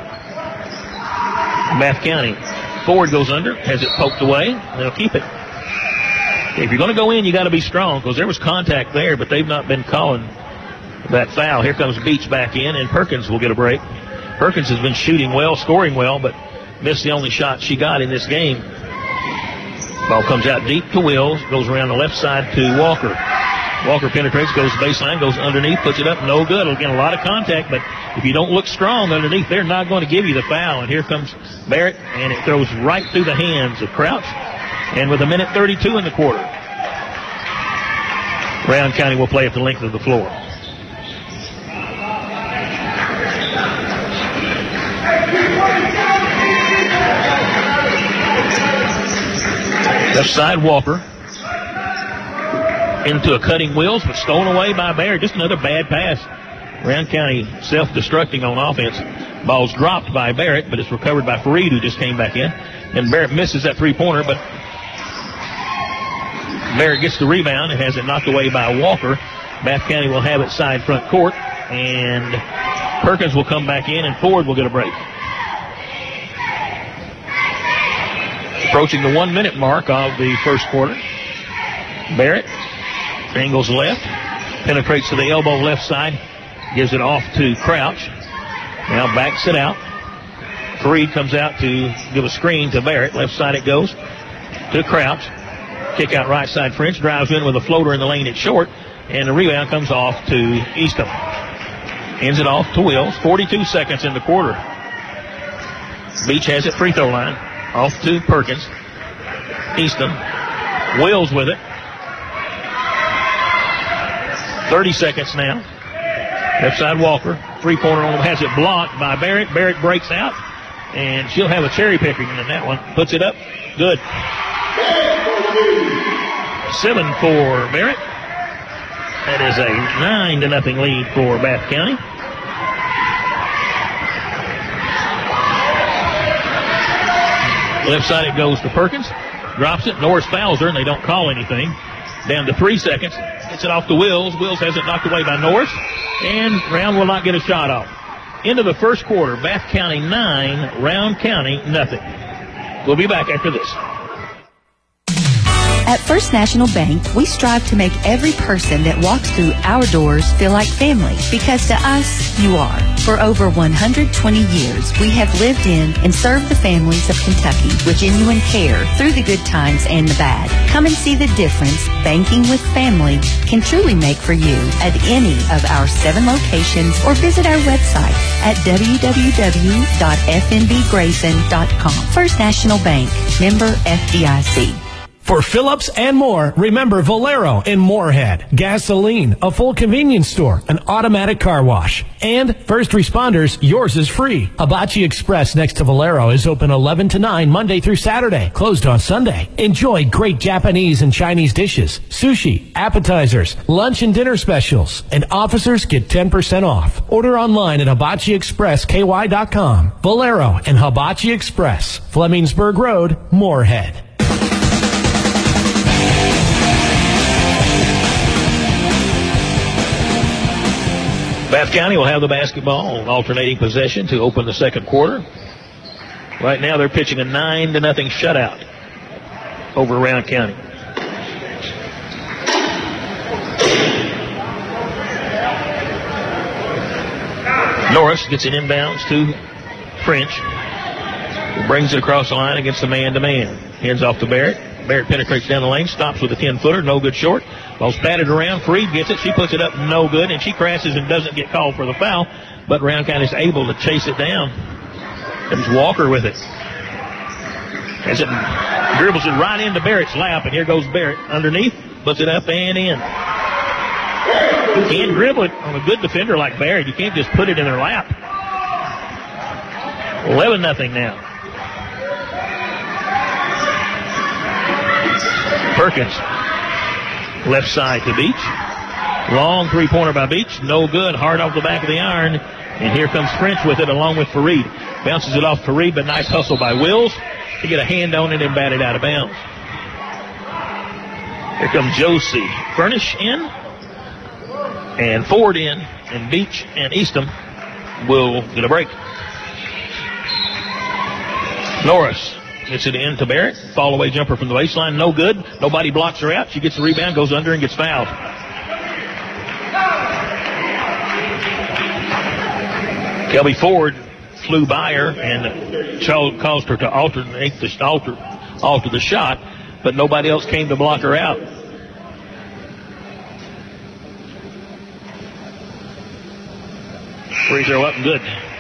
Bath County. Ford goes under, has it poked away. They'll keep it. If you're going to go in, you got to be strong, because there was contact there, but they've not been calling that foul. Here comes Beach back in, and Perkins will get a break. Perkins has been shooting well, scoring well, but missed the only shot she got in this game. Ball comes out deep to Wills, goes around the left side to Walker. Walker penetrates, goes baseline, goes underneath, puts it up, no good. Again, a lot of contact, but if you don't look strong underneath, they're not going to give you the foul. And here comes Barrett, and it throws right through the hands of Crouch. And with a minute thirty-two in the quarter, Round County will play at the length of the floor. Left side, Walker. Into a cutting Wills, but stolen away by Barrett. Just another bad pass. Round County self-destructing on offense. Ball's dropped by Barrett, but it's recovered by Fareed, who just came back in. And Barrett misses that three-pointer, but Barrett gets the rebound and has it knocked away by Walker. Bath County will have it side front court, and Perkins will come back in, and Ford will get a break. Approaching the one-minute mark of the first quarter. Barrett angles left, penetrates to the elbow left side, gives it off to Crouch. Now backs it out. Fareed comes out to give a screen to Barrett. Left side it goes to Crouch. Kick out right side. French drives in with a floater in the lane. It's short, and the rebound comes off to Eastham. Ends it off to Wills. forty-two seconds in the quarter. Beach has it free throw line. Off to Perkins. Eastham. Wills with it. thirty seconds now. Left side Walker. Three-pointer on him. Has it blocked by Barrett. Barrett breaks out. And she'll have a cherry picking in that one. Puts it up. Good. Seven for Barrett. That is a nine to nothing lead for Bath County. Left side it goes to Perkins. Drops it. Norris fouls her, and they don't call anything. Down to three seconds. Gets it off to Wills. Wills has it knocked away by Norris. And Round will not get a shot off. Into the first quarter. Bath County nine. Round County nothing. We'll be back after this. At First National Bank, we strive to make every person that walks through our doors feel like family, because to us, you are. For over one hundred twenty years, we have lived in and served the families of Kentucky with genuine care through the good times and the bad. Come and see the difference banking with family can truly make for you at any of our seven locations, or visit our website at w w w dot f n b grayson dot com. First National Bank, member F D I C. For Phillips and more, remember Valero in Moorhead, gasoline, a full convenience store, an automatic car wash, and first responders, yours is free. Hibachi Express next to Valero is open eleven to nine Monday through Saturday, closed on Sunday. Enjoy great Japanese and Chinese dishes, sushi, appetizers, lunch and dinner specials, and officers get ten percent off. Order online at hibachi express k y dot com. Valero and Hibachi Express, Flemingsburg Road, Moorhead. Bath County will have the basketball on alternating possession to open the second quarter. Right now they're pitching a nine to nothing shutout over Round County. Norris gets it inbounds to French. Brings it across the line against the man-to-man. Hands off to Barrett. Barrett penetrates down the lane, stops with a ten-footer, no good short. Ball's batted around. Freed gets it. She puts it up, no good, and she crashes and doesn't get called for the foul. But Round County is able to chase it down. Comes Walker with it. As it dribbles it right into Barrett's lap, and here goes Barrett underneath, puts it up and in. You can't dribble it on a good defender like Barrett. You can't just put it in their lap. eleven nothing now. Perkins, left side to Beach. Long three-pointer by Beach. No good. Hard off the back of the iron. And here comes French with it along with Fareed. Bounces it off Fareed, but nice hustle by Wills to get a hand on it and bat it out of bounds. Here comes Josie. Furnish in. And Ford in. And Beach and Eastham will get a break. Norris gets it in to Barrett. Fall away jumper from the baseline. No good. Nobody blocks her out. She gets the rebound, goes under, and gets fouled. Kelby Ford flew by her and caused her to alternate the, alter, alter the shot, but nobody else came to block her out. Free throw up and good.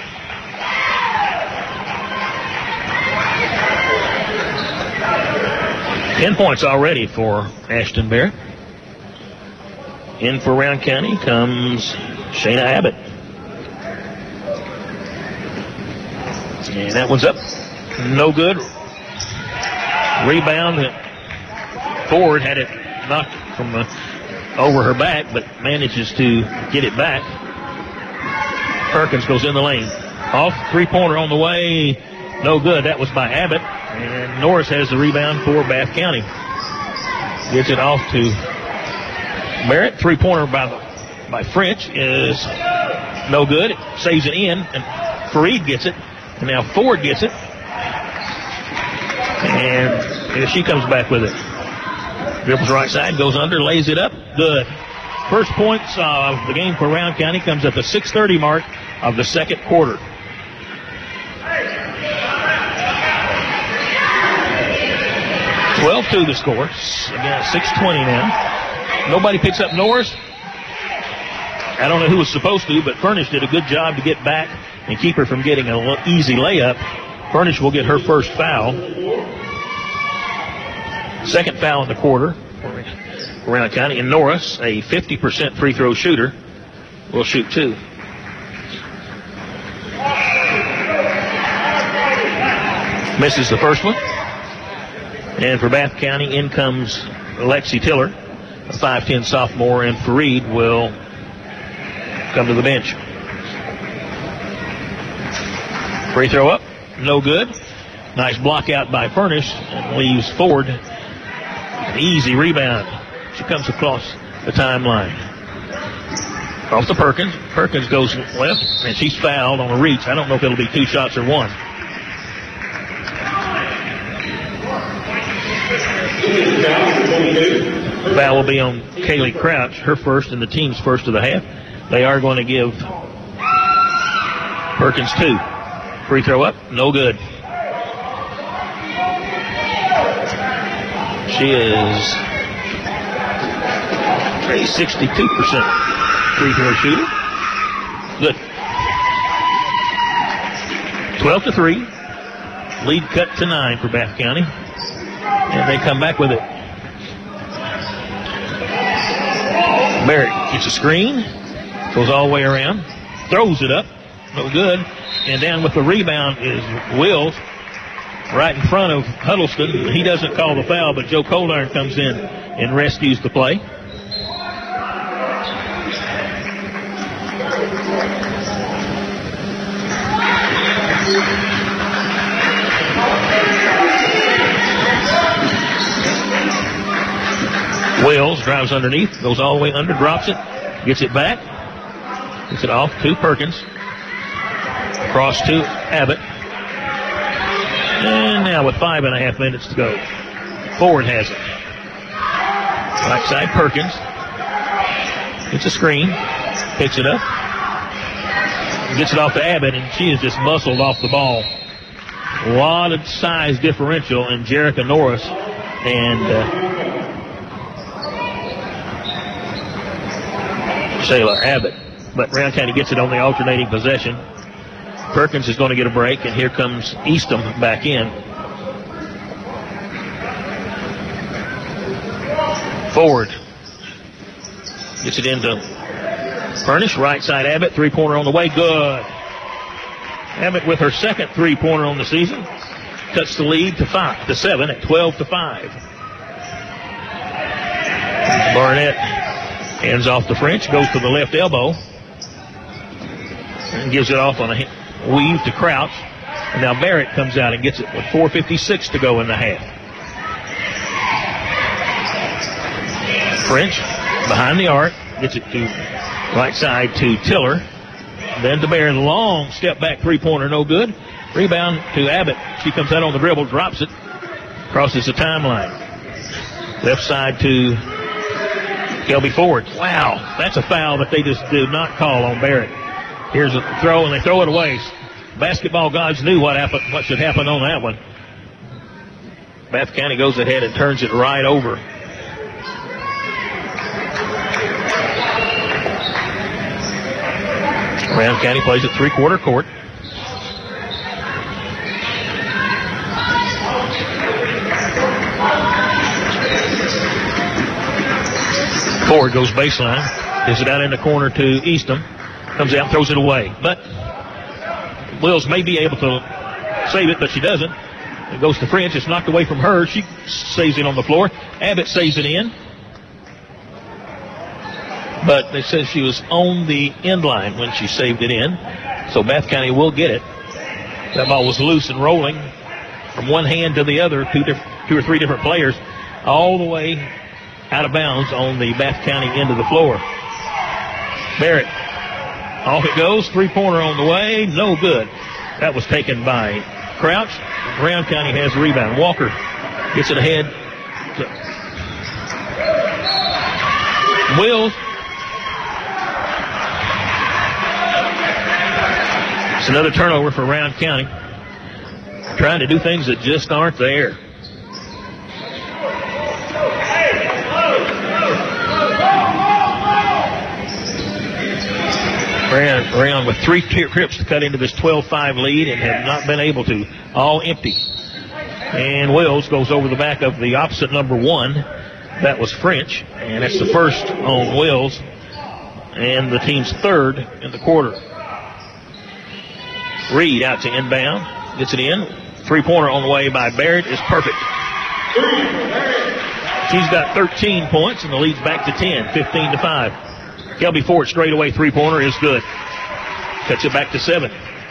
Ten points already for Ashton Barrett. In for Round County comes Shayna Abbott. And that one's up. No good. Rebound. Ford had it knocked from the, over her back, but manages to get it back. Perkins goes in the lane. Off, three-pointer on the way. No good. That was by Abbott. And Norris has the rebound for Bath County. Gets it off to Barrett. Three-pointer by the, by French is no good. It saves it in, and Fareed gets it. And now Ford gets it. And she comes back with it. Dribbles right side, goes under, lays it up. Good. First points of the game for Round County comes at the six thirty mark of the second quarter. twelve two the score. Again, six twenty now. Nobody picks up Norris. I don't know who was supposed to, but Furnish did a good job to get back and keep her from getting an easy layup. Furnish will get her first foul. Second foul in the quarter for Round County. And Norris, a fifty percent free throw shooter, will shoot two. Misses the first one. And for Bath County, in comes Lexi Tiller, a five ten sophomore, and Fareed will come to the bench. Free throw up, no good. Nice block out by Furnish, and leaves Ford an easy rebound. She comes across the timeline. Off to Perkins. Perkins goes left, and she's fouled on a reach. I don't know if it'll be two shots or one. Foul will be on Kaylee Crouch, her first and the team's first of the half. They are going to give Perkins two. Free throw up, no good. She is a sixty-two percent free throw shooter. Good. twelve to three. Lead cut to nine for Bath County. And they come back with it. Barrett gets a screen. Goes all the way around. Throws it up. No good. And down with the rebound is Wills. Right in front of Huddleston. He doesn't call the foul, but Joe Coldarn comes in and rescues the play. Wills drives underneath, goes all the way under, drops it, gets it back, gets it off to Perkins. Cross to Abbott. And now with five and a half minutes to go, Ford has it. Right side, Perkins. Gets a screen, picks it up, gets it off to Abbott, and she is just muscled off the ball. A lot of size differential in Jerica Norris and uh, Shayla Abbott. But Round County gets it on the alternating possession. Perkins is going to get a break, and here comes Eastham back in. Forward. Gets it into Furnish. Right side Abbott. Three-pointer on the way. Good. Abbott with her second three-pointer on the season. Cuts the lead to five to seven at twelve to five. Barnett hands off to French. Goes to the left elbow. And gives it off on a weave to Crouch. And now Barrett comes out and gets it with four fifty-six to go in the half. French behind the arc. Gets it to right side to Tiller. Then to Barrett. Long step back three-pointer. No good. Rebound to Abbott. She comes out on the dribble. Drops it. Crosses the timeline. Left side to Kelby Ford. Wow. That's a foul that they just did not call on Barrett. Here's a throw, and they throw it away. Basketball gods knew what happened, what should happen on that one. Bath County goes ahead and turns it right over. Round County plays at three-quarter court. Ford goes baseline. Gives it out in the corner to Eastham. Comes out, throws it away. But Wills may be able to save it, but she doesn't. It goes to French. It's knocked away from her. She saves it on the floor. Abbott saves it in. But they said she was on the end line when she saved it in. So Bath County will get it. That ball was loose and rolling from one hand to the other, two, diff- two or three different players, all the way out of bounds on the Bath County end of the floor. Barrett. Off it goes. Three-pointer on the way. No good. That was taken by Crouch. Round County has the rebound. Walker gets it ahead. Wills. It's another turnover for Round County. Trying to do things that just aren't there. Ran around with three trips to cut into this twelve five lead and have not been able to. All empty. And Wills goes over the back of the opposite number one. That was French. And that's the first on Wills. And the team's third in the quarter. Reed out to inbound. Gets it in. Three-pointer on the way by Barrett is perfect. She's got thirteen points and the lead's back to ten. fifteen to five. Kelby Ford straightaway three-pointer is good. Cuts it back to seven.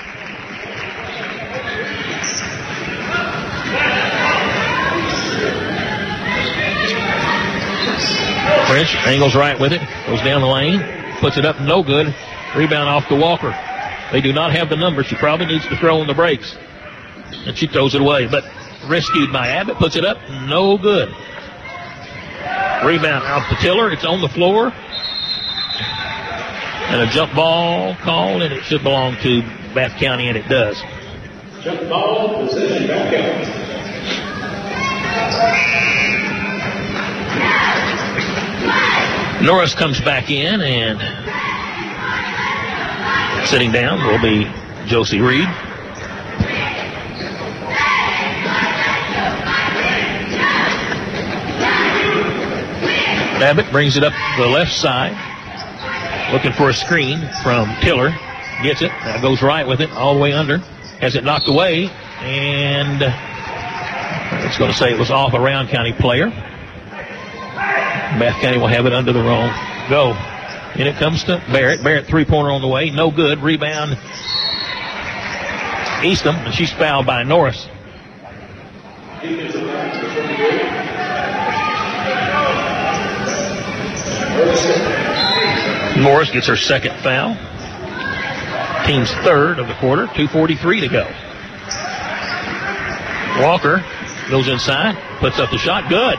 French angles right with it. Goes down the lane. Puts it up. No good. Rebound off to Walker. They do not have the number. She probably needs to throw on the brakes. And she throws it away. But rescued by Abbott. Puts it up. No good. Rebound out to Tiller. It's on the floor. And a jump ball called, and it should belong to Bath County, and it does. Jump ball, possession, Bath County. Norris comes back in, and sitting down will be Josie Reed. Abbott brings it up the left side, looking for a screen from Tiller. Gets it. Now goes right with it, all the way under. Has it knocked away, and it's going to say it was off a Round County player. Bath County will have it under the wrong go. And it comes to Barrett. Barrett three-pointer on the way. No good. Rebound Eastham, and she's fouled by Norris. Norris gets her second foul. Team's third of the quarter. two forty-three to go. Walker goes inside, puts up the shot. Good.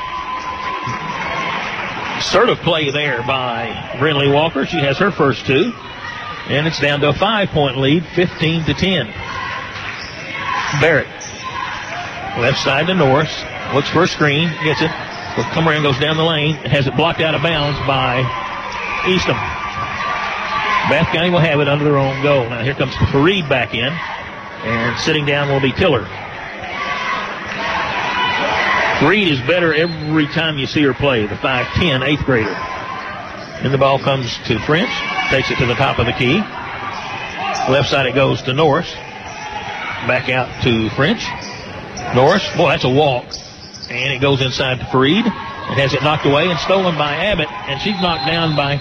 Assertive play there by Brinley Walker. She has her first two. And it's down to a five-point lead, fifteen to ten. Barrett. Left side to Norris. Looks for a screen. Gets it. Will come around, goes down the lane. Has it blocked out of bounds by Eastham. Bath County will have it under their own goal. Now here comes Fareed back in. And sitting down will be Tiller. Reed is better every time you see her play, the five ten eighth grader. And the ball comes to French. Takes it to the top of the key. Left side it goes to Norris. Back out to French. Norris, boy, that's a walk. And it goes inside to Fareed. It has it knocked away and stolen by Abbott. And she's knocked down by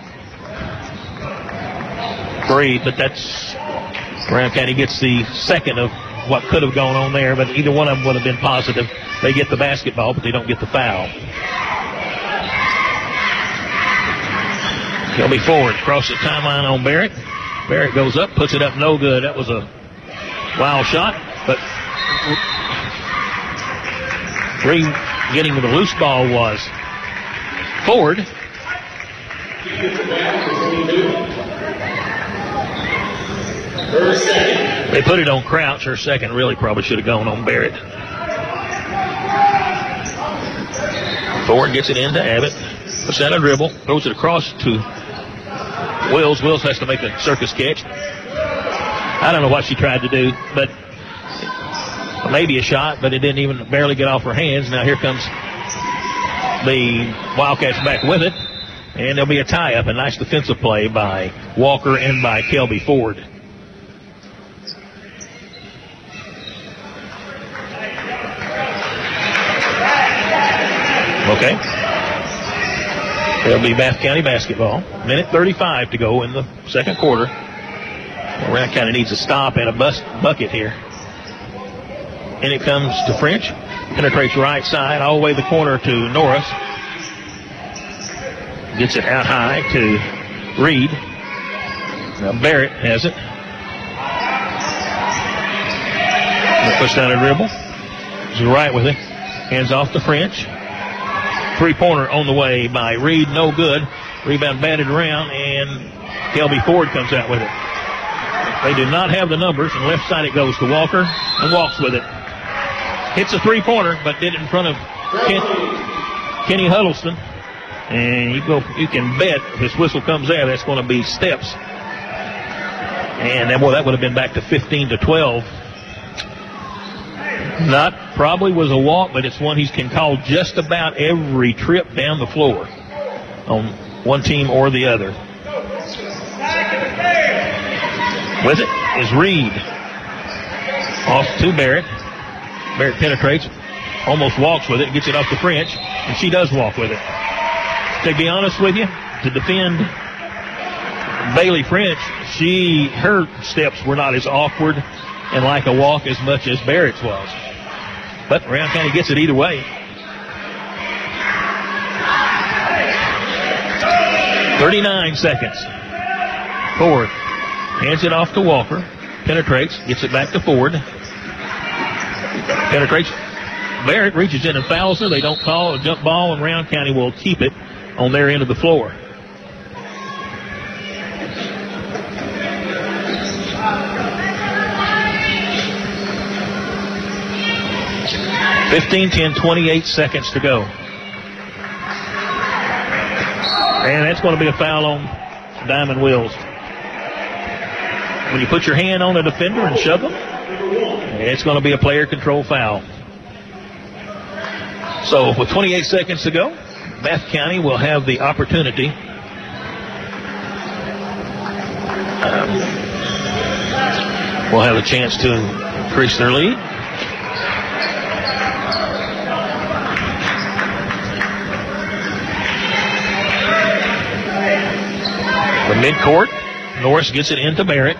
Fareed. But that's, Round County gets the second of what could have gone on there. But either one of them would have been positive. They get the basketball, but they don't get the foul. He'll be forward. Across the timeline on Barrett. Barrett goes up, puts it up, no good. That was a wild shot. But Reed getting to the loose ball was Ford. They put it on Crouch. Her second really probably should have gone on Barrett. Ford gets it into Abbott. Puts out a dribble. Throws it across to Wills. Wills has to make a circus catch. I don't know what she tried to do, but maybe a shot, but it didn't even barely get off her hands. Now here comes the Wildcats back with it, and there'll be a tie-up. A nice defensive play by Walker and by Kelby Ford. Okay. It'll be Bath County basketball. Minute thirty-five to go in the second quarter. Round County needs a stop and a bust bucket here. And it comes to French. Penetrates right side all the way the corner to Norris. Gets it out high to Reed. Now Barrett has it. Pushed down a dribble. He's right with it. Hands off to French. Three-pointer on the way by Reed. No good. Rebound batted around, and Kelby Ford comes out with it. They do not have the numbers, and left side it goes to Walker and walks with it. Hits a three-pointer, but did it in front of Ken, Kenny Huddleston. And you go, you can bet if this whistle comes out, that's going to be steps. And then, boy, that would have been back to fifteen to twelve. Not probably was a walk, but it's one he can call just about every trip down the floor on one team or the other. With it is Reed. Off to Barrett. Barrett penetrates, almost walks with it, gets it off to French, and she does walk with it. To be honest with you, to defend Bailey French, she her steps were not as awkward and like a walk as much as Barrett's was. But Round County gets it either way. thirty-nine seconds. Ford hands it off to Walker. Penetrates, gets it back to Ford. Penetrates, Barrett reaches in and fouls her. They don't call a jump ball, and Round County will keep it on their end of the floor. fifteen ten, twenty-eight seconds to go. And that's going to be a foul on Diamond Wills. When you put your hand on a defender and shove them, it's going to be a player control foul. So with twenty-eight seconds to go, Bath County will have the opportunity um, will have a chance to increase their lead. From midcourt, Norris gets it into Barrett.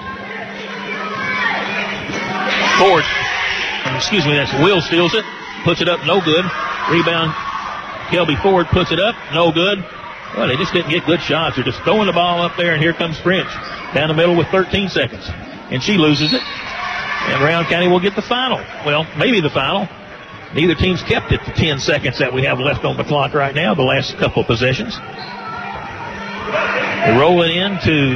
Ford, excuse me, that's Will steals it, puts it up, no good. Rebound, Kelby Ford puts it up, no good. Well, they just didn't get good shots. They're just throwing the ball up there, and here comes French down the middle with thirteen seconds. And she loses it. And Round County will get the final. Well, maybe the final. Neither team's kept it to ten seconds that we have left on the clock right now, the last couple of possessions. They roll it in to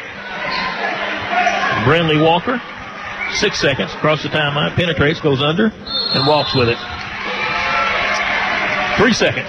Brinley Walker. Six seconds, across the timeline, penetrates, goes under, and walks with it. Three seconds.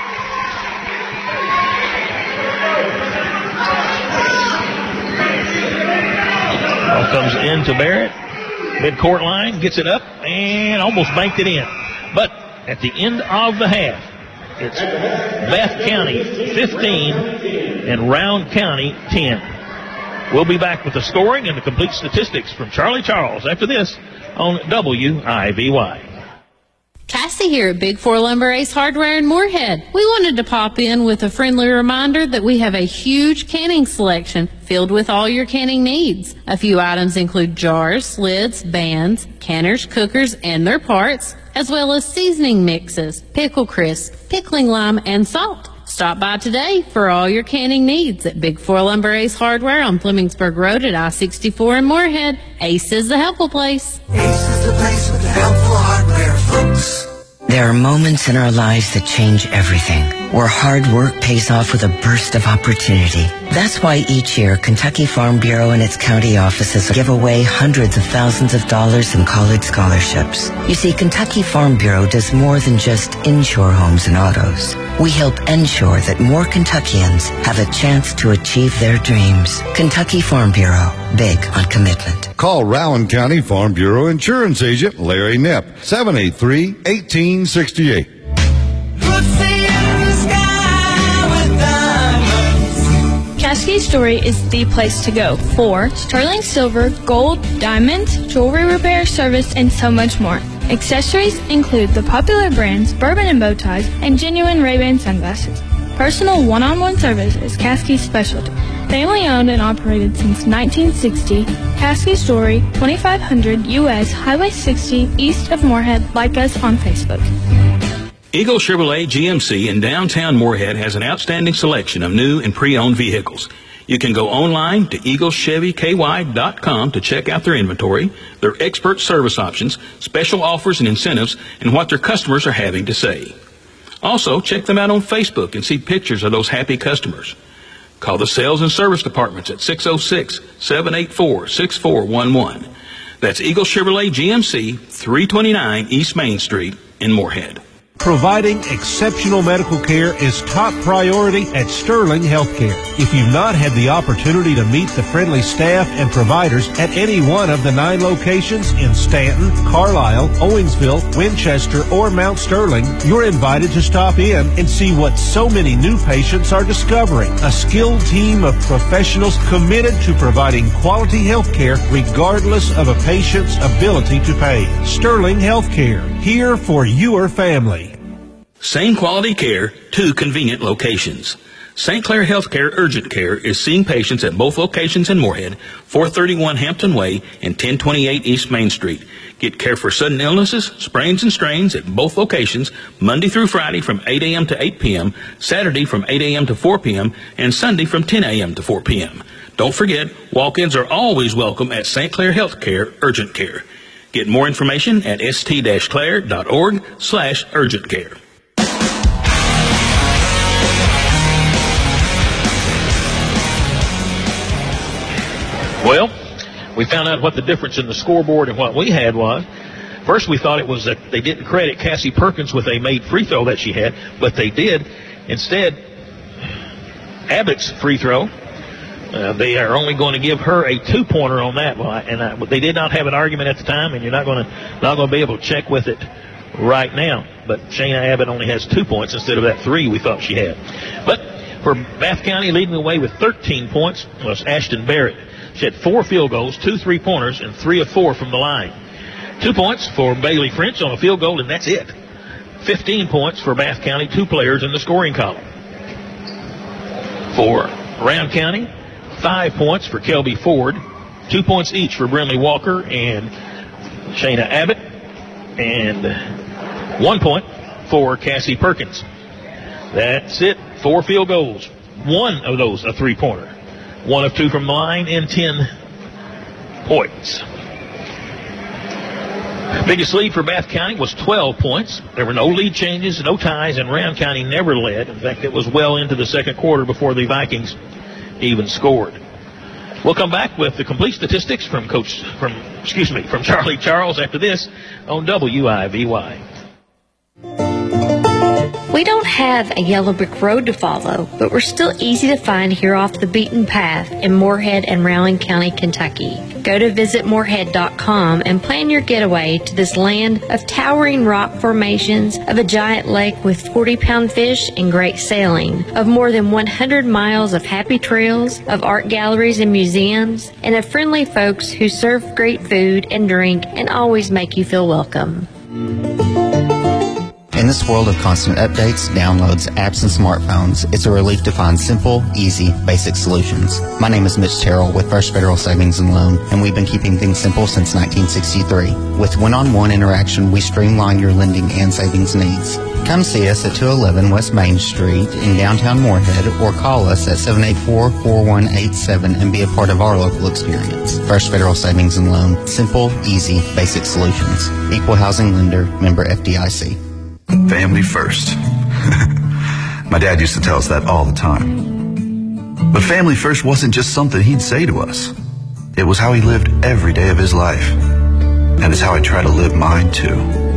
Ball comes into Barrett. Midcourt line, gets it up, and almost banked it in. But at the end of the half, it's Bath County fifteen and Round County ten. We'll be back with the scoring and the complete statistics from Charlie Charles after this on W I V Y. Cassie here at Big Four Lumber Ace Hardware in Moorhead. We wanted to pop in with a friendly reminder that we have a huge canning selection filled with all your canning needs. A few items include jars, lids, bands, canners, cookers, and their parts, as well as seasoning mixes, pickle crisp, pickling lime, and salt. Stop by today for all your canning needs at Big Four Lumber Ace Hardware on Flemingsburg Road at I sixty-four in Moorhead. Ace is the helpful place. Ace is the place with the helpful hardware, folks. There are moments in our lives that change everything, where hard work pays off with a burst of opportunity. That's why each year, Kentucky Farm Bureau and its county offices give away hundreds of thousands of dollars in college scholarships. You see, Kentucky Farm Bureau does more than just insure homes and autos. We help ensure that more Kentuckians have a chance to achieve their dreams. Kentucky Farm Bureau, big on commitment. Call Rowan County Farm Bureau Insurance Agent Larry Knepp, seven eight three, one eight six eight. Cascade Jewelry is the place to go for sterling silver, gold, diamonds, jewelry repair, service, and so much more. Accessories include the popular brands Bourbon and Bowties and genuine Ray-Ban sunglasses. Personal one-on-one service is Cascade's specialty. Family owned and operated since nineteen sixty, Cascade's Jewelry, twenty-five hundred U S Highway sixty, east of Moorhead. Like us on Facebook. Eagle Chevrolet G M C in downtown Moorhead has an outstanding selection of new and pre-owned vehicles. You can go online to eagle chevy k y dot com to check out their inventory, their expert service options, special offers and incentives, and what their customers are having to say. Also, check them out on Facebook and see pictures of those happy customers. Call the sales and service departments at six oh six, seven eight four, six four one one. That's Eagle Chevrolet G M C, three twenty-nine East Main Street in Moorhead. Providing exceptional medical care is top priority at Sterling Healthcare. If you've not had the opportunity to meet the friendly staff and providers at any one of the nine locations in Stanton, Carlisle, Owensville, Winchester, or Mount Sterling, you're invited to stop in and see what so many new patients are discovering. A skilled team of professionals committed to providing quality health care regardless of a patient's ability to pay. Sterling Healthcare, here for your family. Same quality care, two convenient locations. Saint Clair Healthcare Urgent Care is seeing patients at both locations in Moorhead, four thirty-one Hampton Way and ten twenty-eight East Main Street. Get care for sudden illnesses, sprains and strains at both locations, Monday through Friday from eight a.m. to eight p.m., Saturday from eight a.m. to four p.m., and Sunday from ten a.m. to four p.m. Don't forget, walk-ins are always welcome at Saint Clair Healthcare Urgent Care. Get more information at st-claire.org slash urgent care. Well, we found out what the difference in the scoreboard and what we had was. First, we thought it was that they didn't credit Cassie Perkins with a made free throw that she had, but they did. Instead, Abbott's free throw, uh, they are only going to give her a two-pointer on that. Well, and I, they did not have an argument at the time, and you're not going to not going to be able to check with it right now. But Shayna Abbott only has two points instead of that three we thought she had. But for Bath County, leading the way with thirteen points was Ashton Barrett. She had four field goals, two three-pointers, and three of four from the line. Two points for Bailey French on a field goal, and that's it. fifteen points for Bath County, two players in the scoring column. For Round County, five points for Kelby Ford, two points each for Brinley Walker and Shayna Abbott, and one point for Cassie Perkins. That's it. Four field goals. One of those a three-pointer. One of two from the line and ten points. Biggest lead for Bath County was twelve points. There were no lead changes, no ties, and Round County never led. In fact, it was well into the second quarter before the Vikings even scored. We'll come back with the complete statistics from Coach, from excuse me, from Charlie Charles after this on W I V Y. We don't have a yellow brick road to follow, but we're still easy to find here off the beaten path in Moorhead and Rowan County, Kentucky. Go to visit moorhead dot com and plan your getaway to this land of towering rock formations, of a giant lake with forty-pound fish and great sailing, of more than one hundred miles of happy trails, of art galleries and museums, and of friendly folks who serve great food and drink and always make you feel welcome. In this world of constant updates, downloads, apps, and smartphones, it's a relief to find simple, easy, basic solutions. My name is Mitch Terrell with First Federal Savings and Loan, and we've been keeping things simple since nineteen sixty-three. With one-on-one interaction, we streamline your lending and savings needs. Come see us at two eleven West Main Street in downtown Moorhead, or call us at seven eight four, four one eight seven and be a part of our local experience. First Federal Savings and Loan. Simple, easy, basic solutions. Equal housing lender, member F D I C. Family first. My dad used to tell us that all the time. But family first wasn't just something he'd say to us. It was how he lived every day of his life. And it's how I try to live mine too.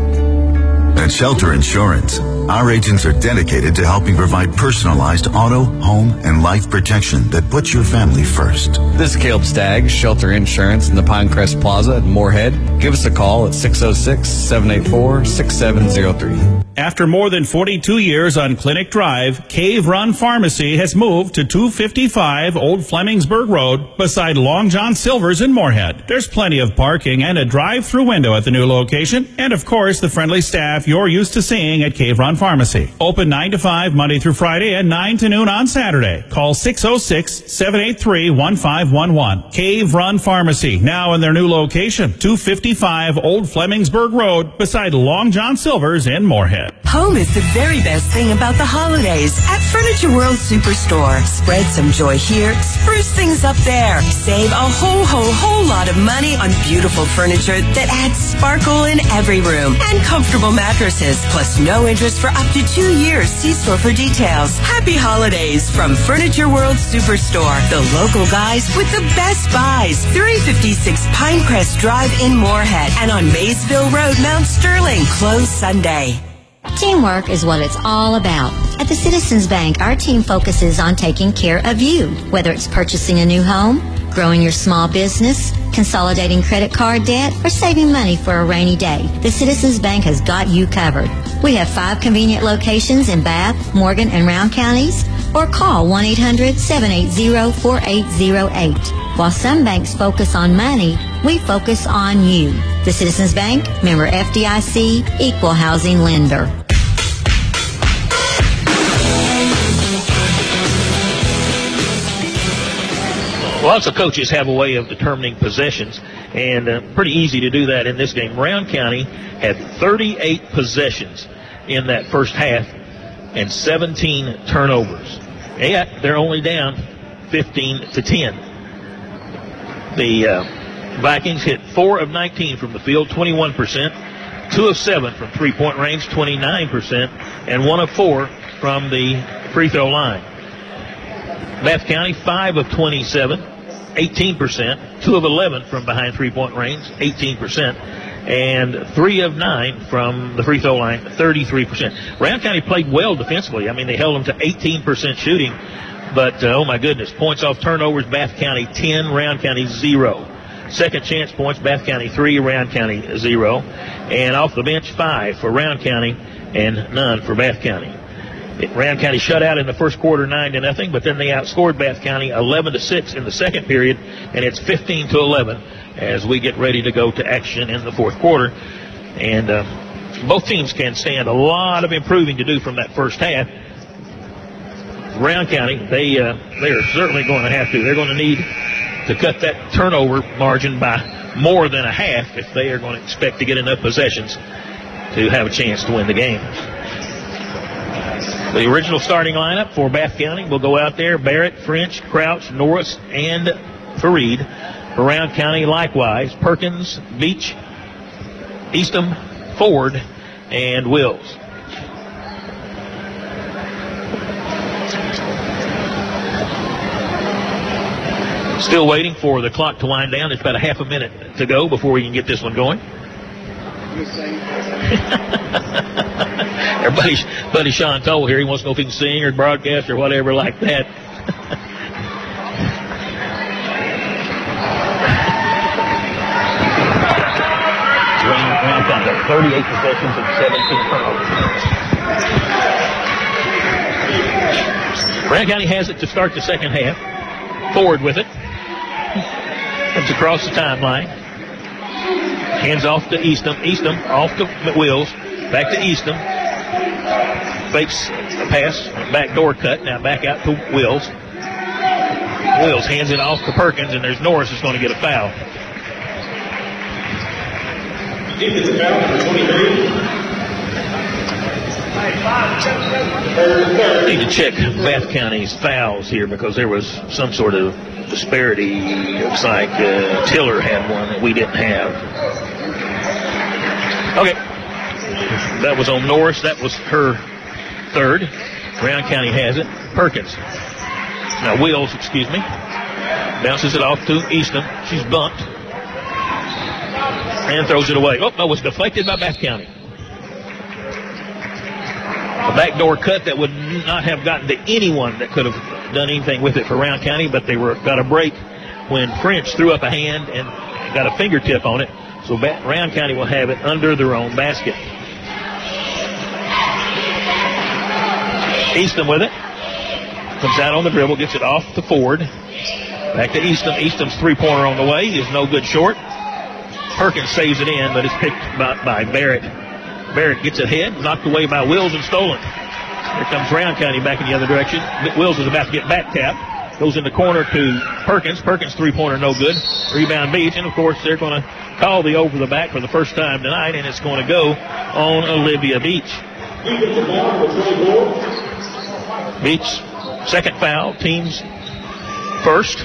At Shelter Insurance, our agents are dedicated to helping provide personalized auto, home, and life protection that puts your family first. This is Caleb Stagg, Shelter Insurance in the Pinecrest Plaza at Moorhead. Give us a call at six oh six, seven eight four, six seven oh three. After more than forty-two years on Clinic Drive, Cave Run Pharmacy has moved to two fifty-five Old Flemingsburg Road beside Long John Silver's in Moorhead. There's plenty of parking and a drive-through window at the new location, and of course the friendly staff you're used to seeing at Cave Run Pharmacy. Open nine to five Monday through Friday and nine to noon on Saturday. Call six oh six, seven eight three, one five one one. Cave Run Pharmacy, now in their new location, two fifty-five Old Flemingsburg Road beside Long John Silver's in Moorhead. Home is the very best thing about the holidays at Furniture World Superstore. Spread some joy here, spruce things up there. Save a whole, whole, whole lot of money on beautiful furniture that adds sparkle in every room and comfortable mattresses, plus no interest for up to two years. See store for details. Happy holidays from Furniture World Superstore, the local guys with the best buys. three fifty-six Pinecrest Drive in Moorhead and on Maysville Road, Mount Sterling. Closed Sunday. Teamwork is what it's all about. At the Citizens Bank, our team focuses on taking care of you, whether it's purchasing a new home, growing your small business, consolidating credit card debt, or saving money for a rainy day. The Citizens Bank has got you covered. We have five convenient locations in Bath, Morgan, and Round counties, or call one eight hundred, seven eight zero, four eight zero eight. While some banks focus on money, we focus on you. The Citizens Bank, member F D I C, equal housing lender. Lots of coaches have a way of determining possessions, and uh, pretty easy to do that in this game. Round County had thirty-eight possessions in that first half and seventeen turnovers. Yeah, they're only down fifteen to ten. The uh, Vikings hit four of nineteen from the field, twenty-one percent. two of seven from three-point range, twenty-nine percent. And one of four from the free throw line. Bath County, five of twenty-seven, eighteen percent. two of eleven from behind three-point range, eighteen percent. And three of nine from the free throw line, thirty-three percent. Round County played well defensively. I mean, they held them to eighteen percent shooting. But, uh, oh, my goodness, points off turnovers, Bath County ten, Round County zero. Second chance points, Bath County three, Round County zero. And off the bench, five for Round County and none for Bath County. Round County shut out in the first quarter nine to nothing, but then they outscored Bath County eleven to six in the second period, and it's fifteen to eleven as we get ready to go to action in the fourth quarter. And uh, both teams can stand a lot of improving to do from that first half. Round County, they uh, they are certainly going to have to. They're going to need to cut that turnover margin by more than a half if they are going to expect to get enough possessions to have a chance to win the game. The original starting lineup for Bath County will go out there: Barrett, French, Crouch, Norris, and Fareed. For Round County, likewise, Perkins, Beach, Eastham, Ford, and Wills. Still waiting for the clock to wind down. There's about a half a minute to go before we can get this one going. Everybody, buddy Sean Toll here, he wants to know if he can sing or broadcast or whatever like that. Round County, thirty-eight possessions and seventeen turnovers. Round County has it to start the second half. Ford with it. Comes across the timeline. Hands off to Eastham. Eastham off to Wills. Back to Eastham. Fakes a pass. Backdoor cut. Now back out to Wills. Wills hands it off to Perkins, and there's Norris that's going to get a foul. Defensive foul number twenty-three. Need to check Bath County's fouls here because there was some sort of disparity. Looks like uh, Tiller had one that we didn't have. Okay. That was on Norris. That was her third. Round County has it. Perkins. Now Wills, excuse me. Bounces it off to Eastham. She's bumped. And throws it away. Oh, no, it was deflected by Bath County. A backdoor cut that would not have gotten to anyone that could have done anything with it for Round County, but they were got a break when French threw up a hand and got a fingertip on it. So Round County will have it under their own basket. Eastham with it. Comes out on the dribble, gets it off to Ford. Back to Eastham. Eastham's three-pointer on the way. Is no good short. Perkins saves it in, but it's picked by, by Barrett. Barrett gets it ahead, knocked away by Wills and stolen. Here comes Round County back in the other direction. Wills is about to get back tapped. Goes in the corner to Perkins. Perkins three-pointer no good. Rebound Beach, and of course they're going to call the over the back for the first time tonight, and it's going to go on Olivia Beach. Beach, second foul, team's first.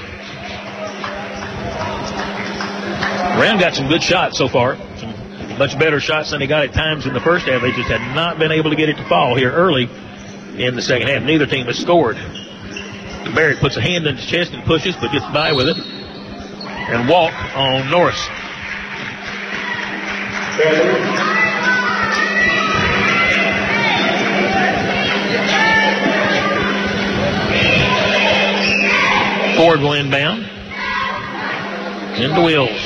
Round got some good shots so far. Some much better shots than they got at times in the first half. They just had not been able to get it to fall here early in the second half. Neither team has scored. Barrett puts a hand in his chest and pushes, but gets by with it. And walk on Norris. Ford will inbound. Into Wills.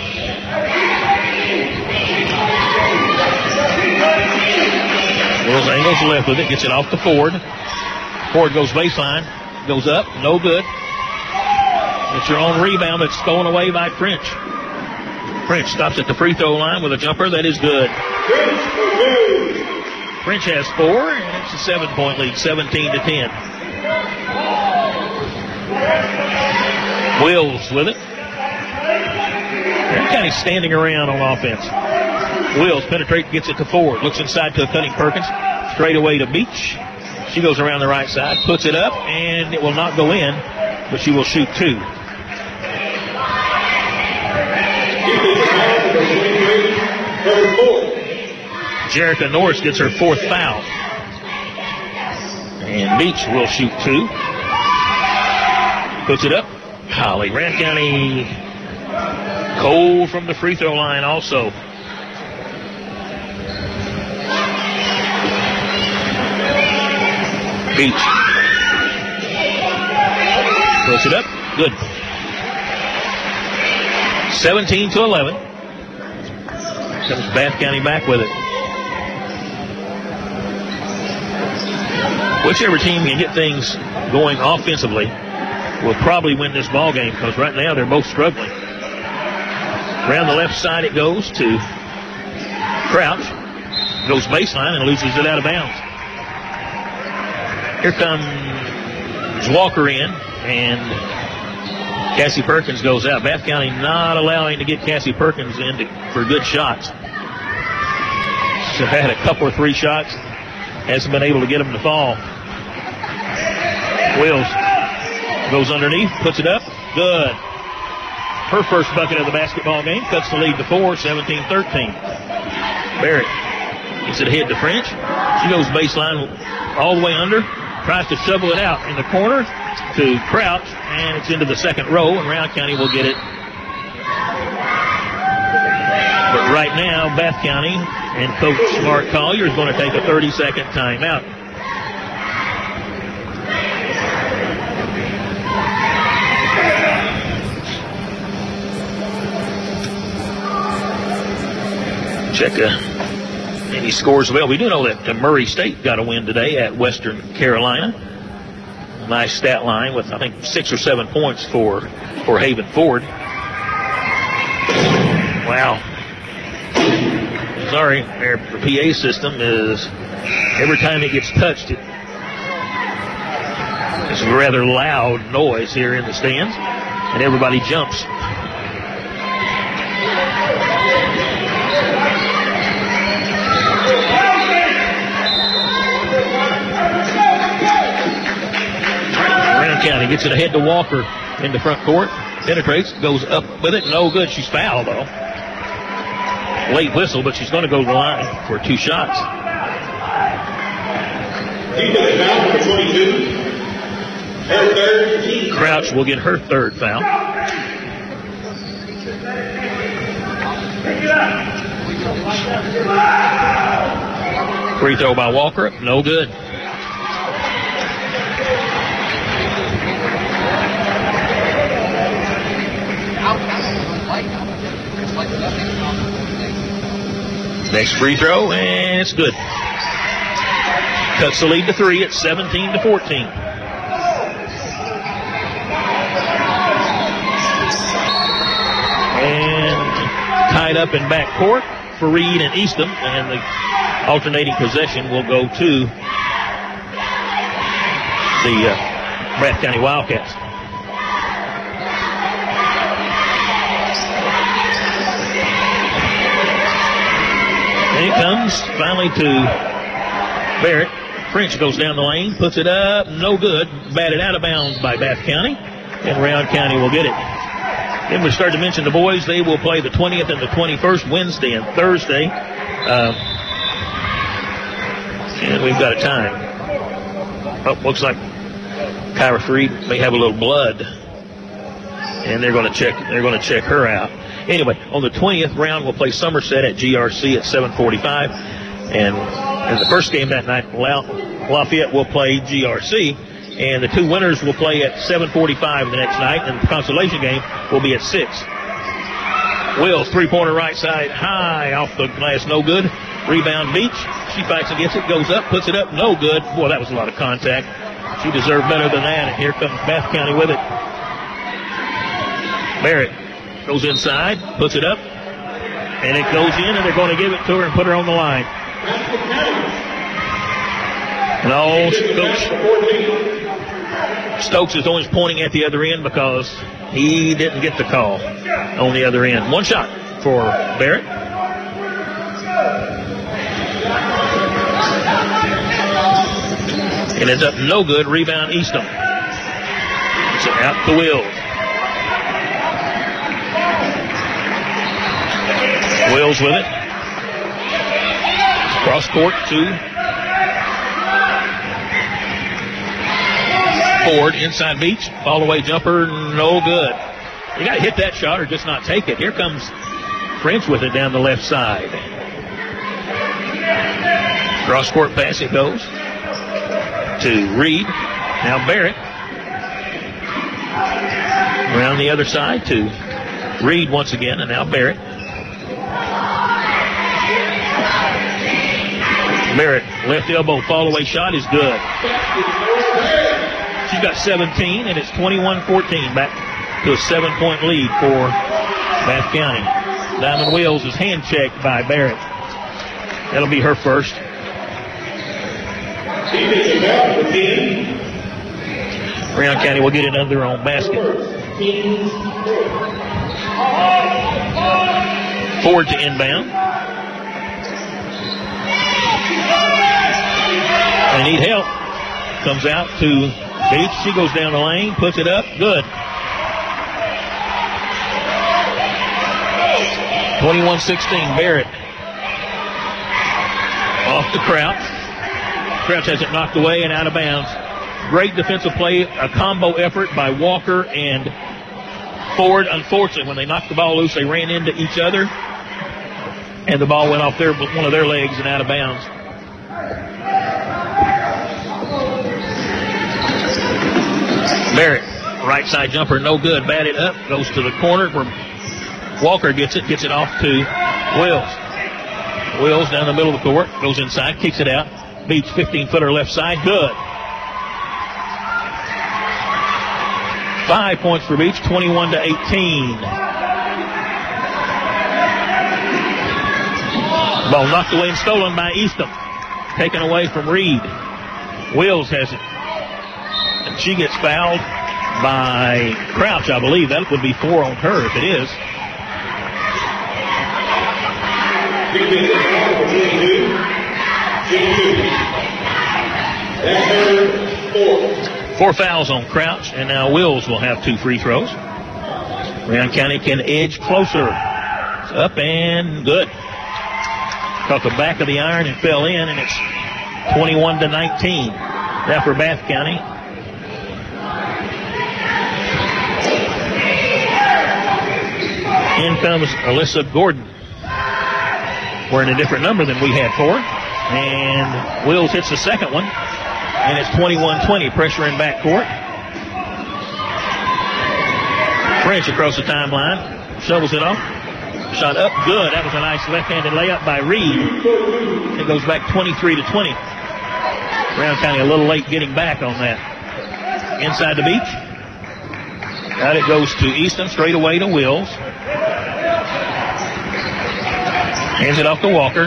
Wills angles left with it, gets it off to Ford. Ford goes baseline, goes up, no good. It's your own rebound that's stolen away by French. French stops at the free throw line with a jumper that is good. French has four, and it's a seven-point lead, seventeen to ten. Wills with it. They're kind of standing around on offense. Wills penetrates, gets it to Ford. Looks inside to a cutting Perkins. Straight away to Beach. She goes around the right side, puts it up, and it will not go in, but she will shoot two. Jerica Norris gets her fourth foul. And Beach will shoot two. Puts it up. Holly. Grant County cold from the free throw line also. Beach. Puts it up. Good. seventeen to eleven. Comes Bath County back with it. Whichever team can get things going offensively will probably win this ball game, because right now they're both struggling. Around the left side it goes to Crouch. Goes baseline and loses it out of bounds. Here comes Walker in, and Cassie Perkins goes out. Bath County not allowing to get Cassie Perkins in to, for good shots. She's had a couple or three shots. Hasn't been able to get them to fall. Wills goes underneath, puts it up. Good. Her first bucket of the basketball game. Cuts the lead to four, seventeen thirteen. Barrett gets it ahead to French. She goes baseline all the way under. Tries to shovel it out in the corner to Crouch, and it's into the second row, and Round County will get it. But right now, Bath County and Coach Mark Collier is going to take a thirty-second timeout. Check uh, any scores. Well, we do know that uh, Murray State got a win today at Western Carolina. Nice stat line with, I think, six or seven points for, for Haven Ford. Wow. Sorry, their P A system is, every time it gets touched, it, it's a rather loud noise here in the stands, and everybody jumps. Round County gets it ahead to Walker in the front court, penetrates, goes up with it, no good. She's fouled though. Late whistle, but she's going to go to the line for two shots. Crouch will get her third foul. Free throw by Walker, no good. Next free throw, and it's good. Cuts the lead to three at seventeen to fourteen. And tied up in back court for Reed and Eastham, and the alternating possession will go to the uh, Bath County Wildcats. And it comes finally to Barrett. French goes down the lane, puts it up, no good. Batted out of bounds by Bath County, and Round County will get it. Then we start to mention the boys. They will play the twentieth and the twenty-first, Wednesday and Thursday. Uh, and we've got a time. Oh, looks like Kyra Freed may have a little blood, and they're going to check. They're going to check her out. Anyway, on the twentieth, Round will play Somerset at G R C at seven forty-five. And in the first game that night, Lafayette will play G R C. And the two winners will play at seven forty-five the next night. And the consolation game will be at six. Wills, three-pointer right side, high off the glass, no good. Rebound Beach. She fights against it, goes up, puts it up, no good. Boy, that was a lot of contact. She deserved better than that. And here comes Bath County with it. Barrett goes inside, puts it up, and it goes in, and they're going to give it to her and put her on the line. And all Stokes, Stokes is always pointing at the other end because he didn't get the call on the other end. One shot for Barrett. It ends up no good. Rebound Eastham. It's out the Wills. Wills with it. Cross court to Ford. Inside Beach. Fall away jumper. No good. You got to hit that shot or just not take it. Here comes French with it down the left side. Cross court pass it goes to Reed. Now Barrett. Around the other side to Reed once again, and now Barrett. Barrett, left elbow fall away shot is good. She's got seventeen, and it's twenty-one fourteen. Back to a seven-point lead for Bath County. Diamond Wills is hand checked by Barrett. That'll be her first. Brown County will get it under their own basket. Ford to inbound. They need help. Comes out to Beach. She goes down the lane, puts it up. Good. twenty-one sixteen, Barrett. Off to Crouch. Crouch has it knocked away and out of bounds. Great defensive play, a combo effort by Walker and Ford. Unfortunately, when they knocked the ball loose, they ran into each other, and the ball went off their one of their legs and out of bounds. Barrett, right side jumper, no good. Batted up, goes to the corner where Walker gets it, gets it off to Wills. Wills down the middle of the court, goes inside, kicks it out. Beach fifteen-footer left side, good. Five points for Beach, twenty-one to eighteen. Ball knocked away and stolen by Eastham. Taken away from Reed. Wills has it. And she gets fouled by Crouch, I believe. That would be four on her if it is. Four fouls on Crouch, and now Wills will have two free throws. Brown County can edge closer. It's up and good. Caught the back of the iron and fell in, and it's twenty-one to nineteen. That for Bath County. In comes Alyssa Gordon. Wearing a different number than we had for her. And Wills hits the second one. And it's twenty-one twenty. Pressure in backcourt. French across the timeline. Shovels it off. Shot up. Good. That was a nice left-handed layup by Reed. It goes back twenty-three to twenty. Brown County a little late getting back on that. Inside the Beach. Out it goes to Easton. Straight away to Wills. Hands it off to Walker.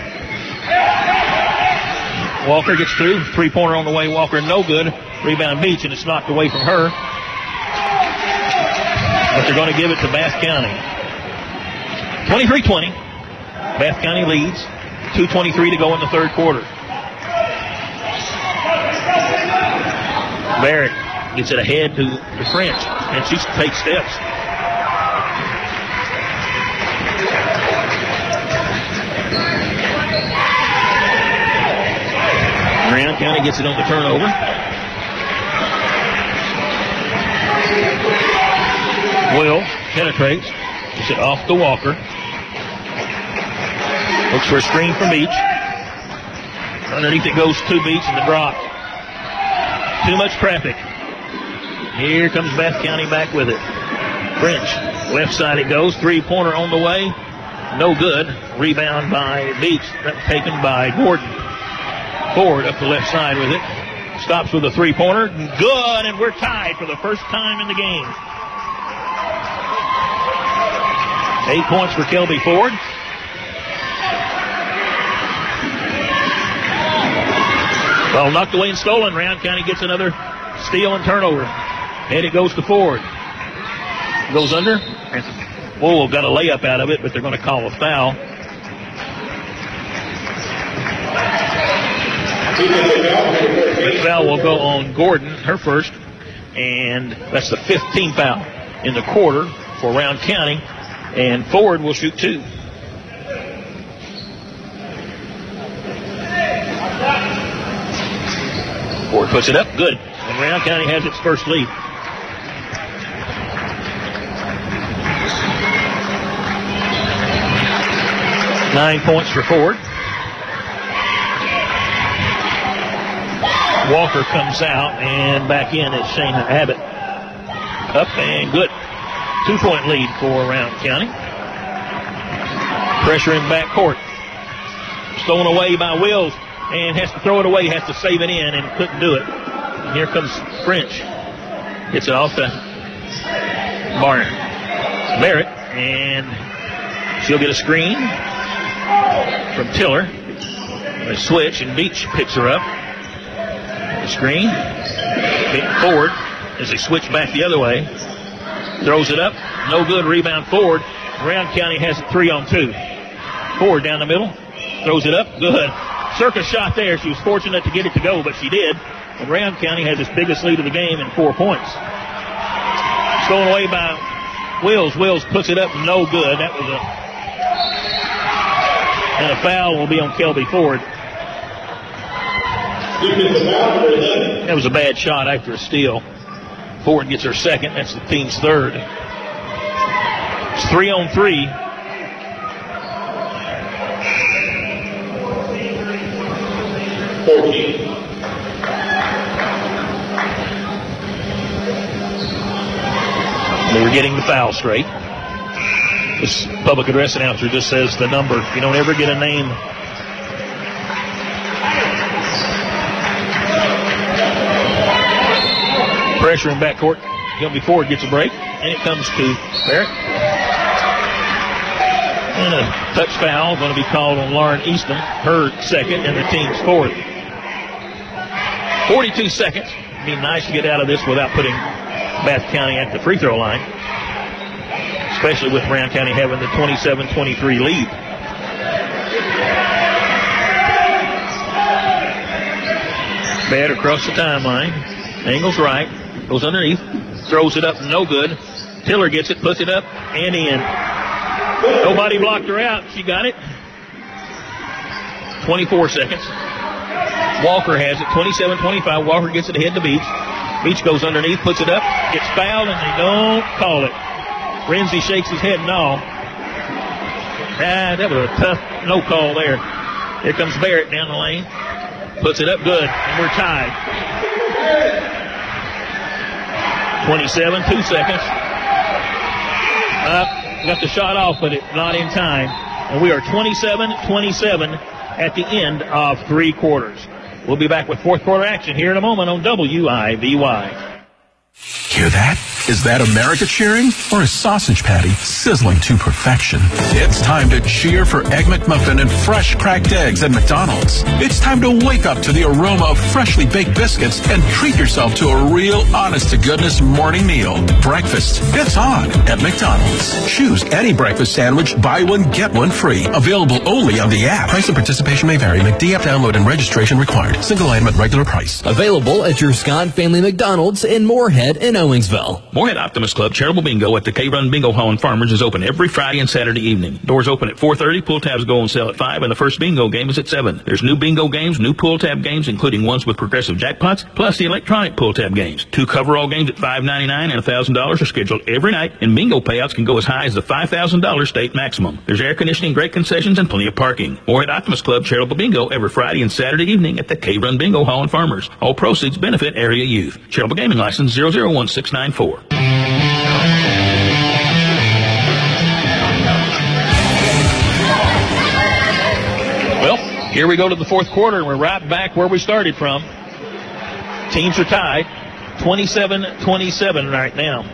Walker gets through. Three-pointer on the way. Walker no good. Rebound Beach, and it's knocked away from her. But they're going to give it to Bath County. twenty-three twenty. Bath County leads. two twenty-three to go in the third quarter. Barrett gets it ahead to the French, and she takes steps. Brown County gets it on the turnover. Will penetrates. Gets it off to Walker. Looks for a screen from Beach. Underneath it goes to Beach and the drop. Too much traffic. Here comes Bath County back with it. French. Left side it goes. Three-pointer on the way. No good. Rebound by Beach. Taken by Gordon. Ford up the left side with it. Stops with a three-pointer. Good, and we're tied for the first time in the game. Eight points for Kelby Ford. Well, knocked away and stolen. Round County gets another steal and turnover. And it goes to Ford. Goes under. Whoa, got a layup out of it, but they're going to call a foul. The foul will go on Gordon, her first, and that's the fifteenth foul in the quarter for Round County, and Ford will shoot two. Ford puts it up. Good. And Round County has its first lead. Nine points for Ford. Walker comes out, and back in is Shane Abbott. Up and good. Two-point lead for Round County. Pressure in back court. Stolen away by Wills, and has to throw it away, has to save it in, and couldn't do it. And here comes French. Gets it off to Barner. Barrett, and she'll get a screen from Tiller. A switch, and Beach picks her up. The screen. Forward as they switch back the other way. Throws it up. No good. Rebound Ford. Round County has it three on two. Ford down the middle. Throws it up. Good. Circus shot there. She was fortunate to get it to go, but she did. And Round County has its biggest lead of the game in four points. Stolen away by Wills. Wills puts it up. No good. That was a... And a foul will be on Kelby Ford. That was a bad shot after a steal. Ford gets her second. That's the team's third. It's three on three. fourteen. They were getting the foul straight. This public address announcer just says the number. You don't ever get a name. Pressure in backcourt. Kelby Ford gets a break, and it comes to Barrett. And a touch foul going to be called on Lauren Easton, her second, and the team's fourth. forty-two seconds. It'd be nice to get out of this without putting Bath County at the free throw line, especially with Round County having the twenty-seven twenty-three lead. Bad across the timeline. Angles right. Goes underneath. Throws it up. No good. Tiller gets it. Puts it up. And in. Nobody blocked her out. She got it. twenty-four seconds. Walker has it. twenty-seven twenty-five. Walker gets it ahead to Beach. Beach goes underneath. Puts it up. Gets fouled, and they don't call it. Renzi shakes his head no. Ah, that was a tough no call there. Here comes Barrett down the lane. Puts it up good, and we're tied. twenty-seven, two seconds. Up, got the shot off, but it's not in time. And we are twenty-seven twenty-seven at the end of three quarters. We'll be back with fourth quarter action here in a moment on W I V Y. Hear that? Is that America cheering or a sausage patty sizzling to perfection? It's time to cheer for Egg McMuffin and fresh cracked eggs at McDonald's. It's time to wake up to the aroma of freshly baked biscuits and treat yourself to a real honest-to-goodness morning meal. Breakfast, it's on at McDonald's. Choose any breakfast sandwich, buy one, get one free. Available only on the app. Price and participation may vary. McD app download and registration required. Single item at regular price. Available at your Scott Family McDonald's in Moorhead and Owensville. Moorhead Optimist Club Charitable Bingo at the K-Run Bingo Hall in Farmers is open every Friday and Saturday evening. Doors open at four thirty, pull tabs go on sale at five, and the first bingo game is at seven. There's new bingo games, new pull tab games, including ones with progressive jackpots, plus the electronic pull tab games. Two coverall games at five ninety-nine and one thousand dollars are scheduled every night, and bingo payouts can go as high as the five thousand dollars state maximum. There's air conditioning, great concessions, and plenty of parking. Moorhead Optimist Club Charitable Bingo every Friday and Saturday evening at the K-Run Bingo Hall in Farmers. All proceeds benefit area youth. Charitable Gaming License zero zero one six nine four. Well, here we go to the fourth quarter, and we're right back where we started from. Teams are tied, twenty-seven twenty-seven right now.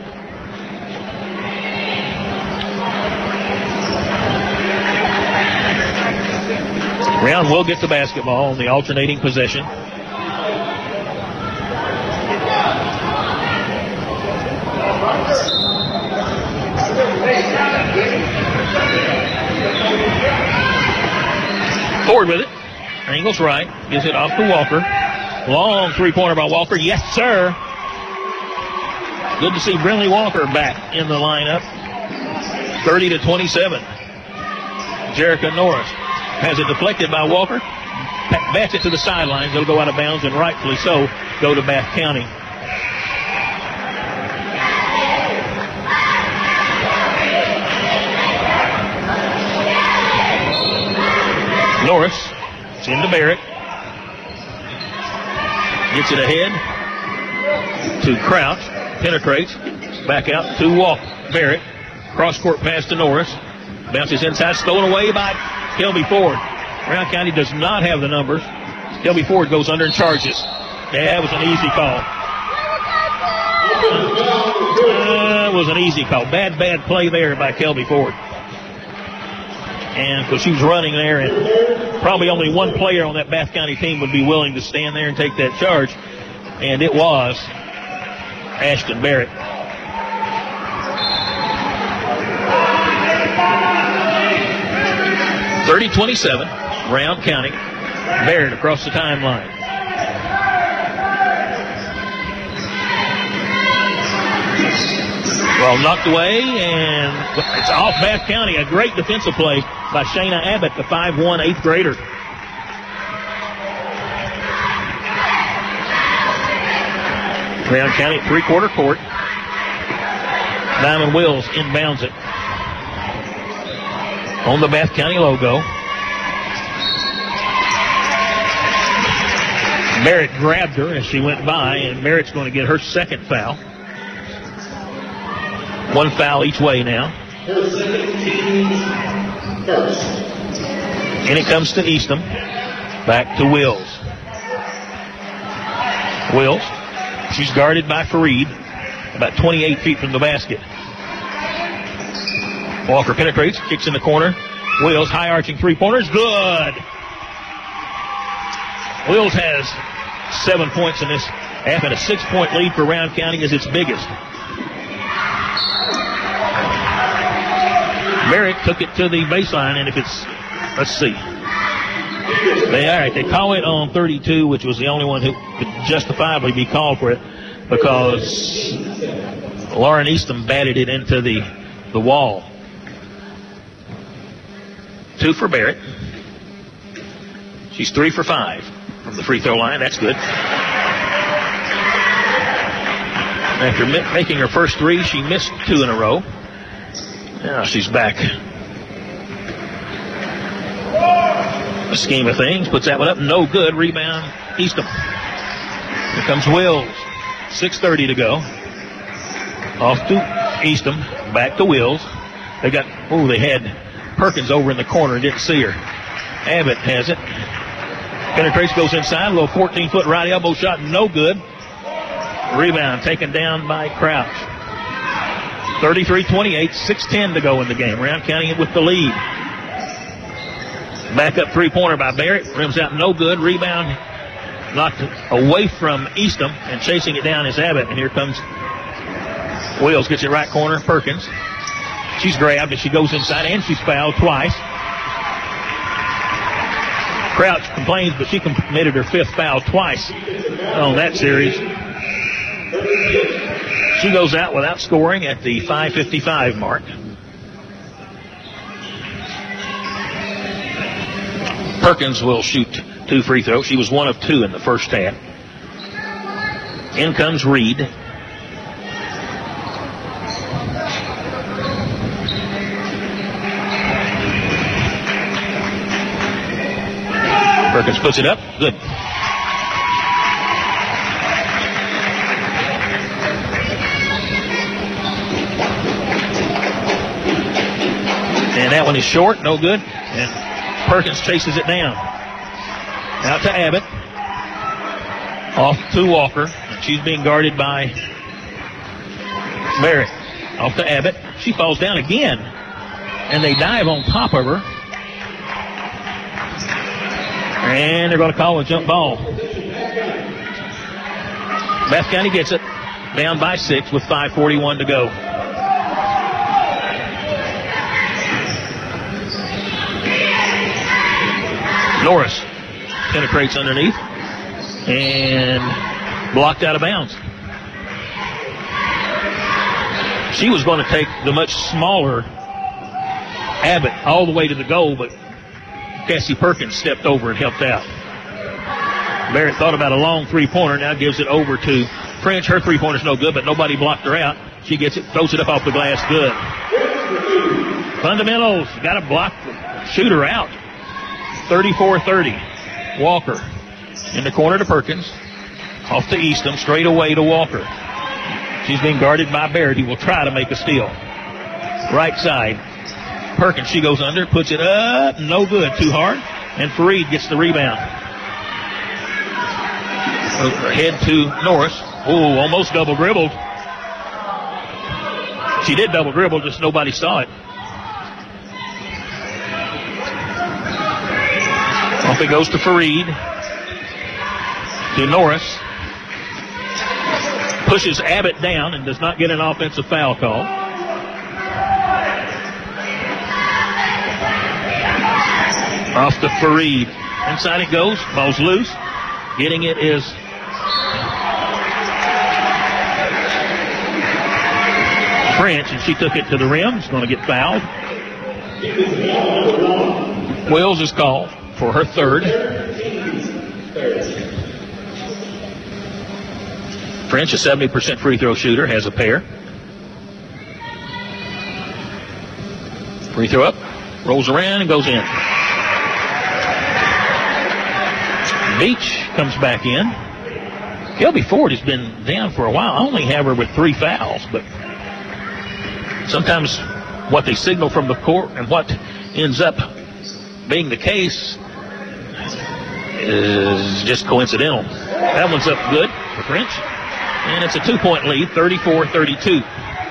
Round will get the basketball on the alternating possession. Forward with it. Angles right. Gives it off to Walker. Long three-pointer by Walker. Yes, sir. Good to see Brinley Walker back in the lineup. thirty to twenty-seven. Jerica Norris has it deflected by Walker. bats it to the sidelines. It'll go out of bounds, and rightfully so, go to Bath County. Norris, it's into Barrett. Gets it ahead to Crouch. Penetrates. Back out to Walk. Barrett. Cross court pass to Norris. Bounces inside. Stolen away by Kelby Ford. Brown County does not have the numbers. Kelby Ford goes under and charges. That was an easy call. That was an easy call. Bad, bad play there by Kelby Ford. And because she was running there, and probably only one player on that Bath County team would be willing to stand there and take that charge. And it was Ashton Barrett. thirty twenty-seven, Round County. Barrett across the timeline. Well, knocked away, and it's off Bath County. A great defensive play by Shayna Abbott, the five one eighth grader. Round County three-quarter court. Diamond Wills inbounds it on the Bath County logo. Barrett grabbed her as she went by, and Barrett's going to get her second foul. One foul each way now. And it comes to Eastham. Back to Wills. Wills. She's guarded by Fareed. About twenty-eight feet from the basket. Walker penetrates. Kicks in the corner. Wills high arching three-pointers. Good. Wills has seven points in this half, and a six-point lead for Round County is its biggest. Barrett took it to the baseline, and if it's, let's see. They, all right, they call it on thirty-two, which was the only one who could justifiably be called for it, because Lauren Eastham batted it into the, the wall. Two for Barrett. She's three for five from the free throw line. That's good. After mi- making her first three, she missed two in a row. Now she's back. The scheme of things puts that one up. No good. Rebound. Eastham. Here comes Wills. six thirty to go. Off to Eastham. Back to Wills. They got, oh, they had Perkins over in the corner and didn't see her. Abbott has it. Penetrates, goes inside. A little fourteen-foot right elbow shot. No good. Rebound taken down by Crouch. thirty-three twenty-eight, six ten to go in the game. Round County with the lead. Back up three-pointer by Barrett. Rims out, no good. Rebound knocked away from Eastham, and chasing it down is Abbott. And here comes Wills, gets it right corner. Perkins. She's grabbed, and she goes inside, and she's fouled twice. Crouch complains, but she committed her fifth foul twice on that series. She goes out without scoring at the five fifty-five mark. Perkins will shoot two free throws. She was one of two in the first half. In comes Reed. Perkins puts it up. Good. And that one is short, no good. And Perkins chases it down. Out to Abbott. Off to Walker. She's being guarded by Barrett. Off to Abbott. She falls down again. And they dive on top of her. And they're going to call a jump ball. Bath County gets it. Down by six with five forty-one to go. Norris penetrates underneath and blocked out of bounds. She was going to take the much smaller Abbott all the way to the goal, but Cassie Perkins stepped over and helped out. Barrett thought about a long three-pointer, now gives it over to French. Her three-pointer's no good, but nobody blocked her out. She gets it, throws it up off the glass, good. Fundamentals, got to block the shooter out. thirty-four thirty. Walker in the corner to Perkins. Off to Eastham, straight away to Walker. She's being guarded by Barrett. He will try to make a steal. Right side. Perkins, she goes under, puts it up, no good, too hard. And Fareed gets the rebound. Head to Norris. Oh, almost double dribbled. She did double dribble, just nobody saw it. Off it goes to Fareed. To Norris. Pushes Abbott down and does not get an offensive foul call. Off to Fareed. Inside it goes. Ball's loose. Getting it is French, and she took it to the rim. She's going to get fouled. Wells is called for her third. French, a seventy percent free throw shooter, has a pair. Free throw up, rolls around and goes in. Beach comes back in. Kelby Ford has been down for a while. I only have her with three fouls, but sometimes what they signal from the court and what ends up being the case is just coincidental. That one's up good for French. And it's a two-point lead, thirty-four thirty-two.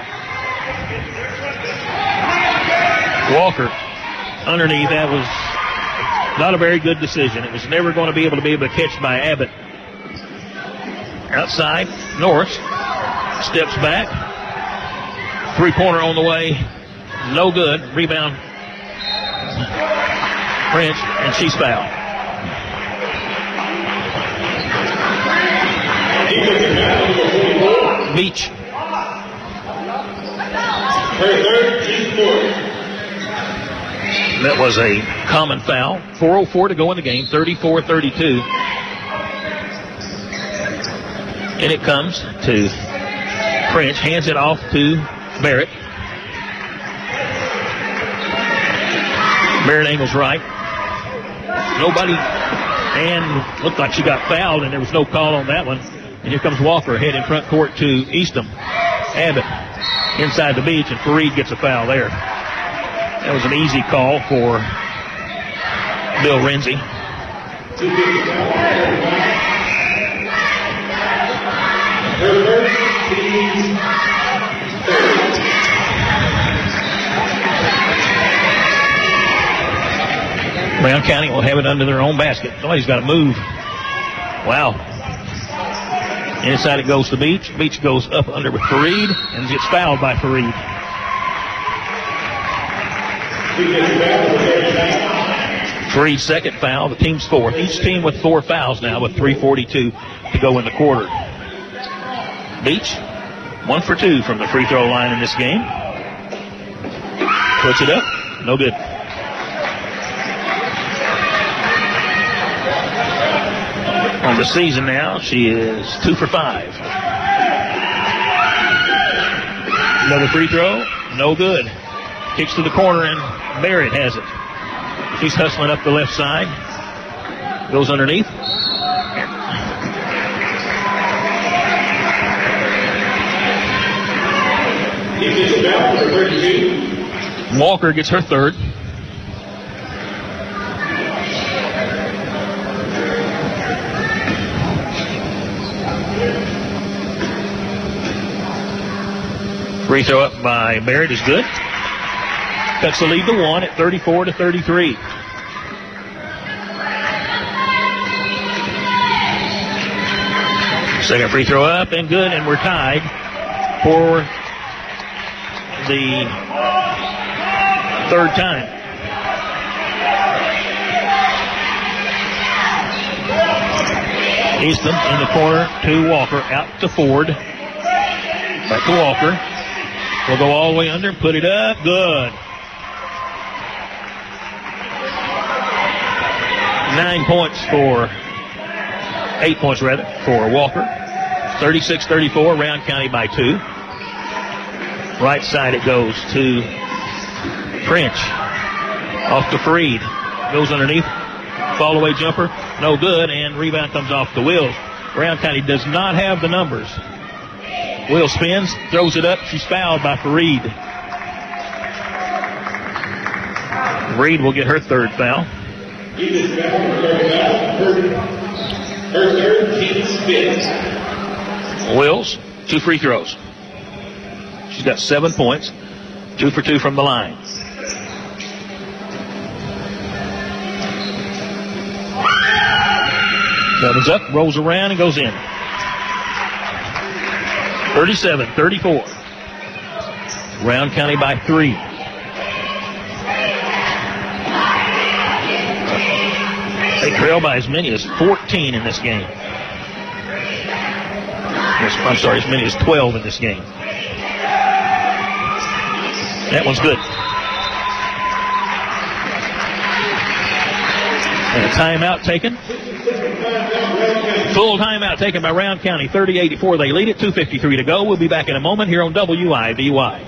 Walker underneath, that was not a very good decision. It was never going to be able to be able to catch by Abbott. Outside, Norris steps back. Three-pointer on the way. No good. Rebound. French, and she's fouled. Beach. That was a common foul. four oh four to go in the game, thirty-four thirty-two. And it comes to French, hands it off to Barrett. Barrett angles right. Nobody, and looked like she got fouled, and there was no call on that one. And here comes Walker, head in front court to Eastham. Abbott inside the Beach, and Fareed gets a foul there. That was an easy call for Bill Renzi. Brown County will have it under their own basket. Somebody's got to move. Wow. Inside it goes to Beach. Beach goes up under with Fareed and gets fouled by Fareed. Fareed's second foul, the team's fourth. Each team with four fouls now with three forty-two to go in the quarter. Beach, one for two from the free throw line in this game. Puts it up, no good. On the season now, she is two for five. Another free throw, no good. Kicks to the corner, and Barrett has it. She's hustling up the left side. Goes underneath. Walker gets her third. Free throw up by Barrett is good. Cuts the lead to one at thirty-four to thirty-three. Second free throw up and good, and we're tied for the third time. Eastham in the corner to Walker, out to Ford. Back to Walker. We'll go all the way under and put it up. Good. Nine points for Eight points, rather, for Walker. thirty-six thirty-four, Round County by two. Right side it goes to French. Off to Freed. Goes underneath. Fall away jumper. No good. And rebound comes off the Wills. Round County does not have the numbers. Will spins. Throws it up. She's fouled by Fareed. Reed will get her third foul. Wills, two free throws. She's got seven points. Two for two from the line. Comes up, rolls around, and goes in. thirty-seven thirty-four. Round County by three. They trail by as many as fourteen in this game. I'm sorry, as many as twelve in this game. That one's good. And a timeout taken. Full timeout taken by Round County. thirty eighty-four, they lead it. two fifty-three to go. We'll be back in a moment here on W I V Y.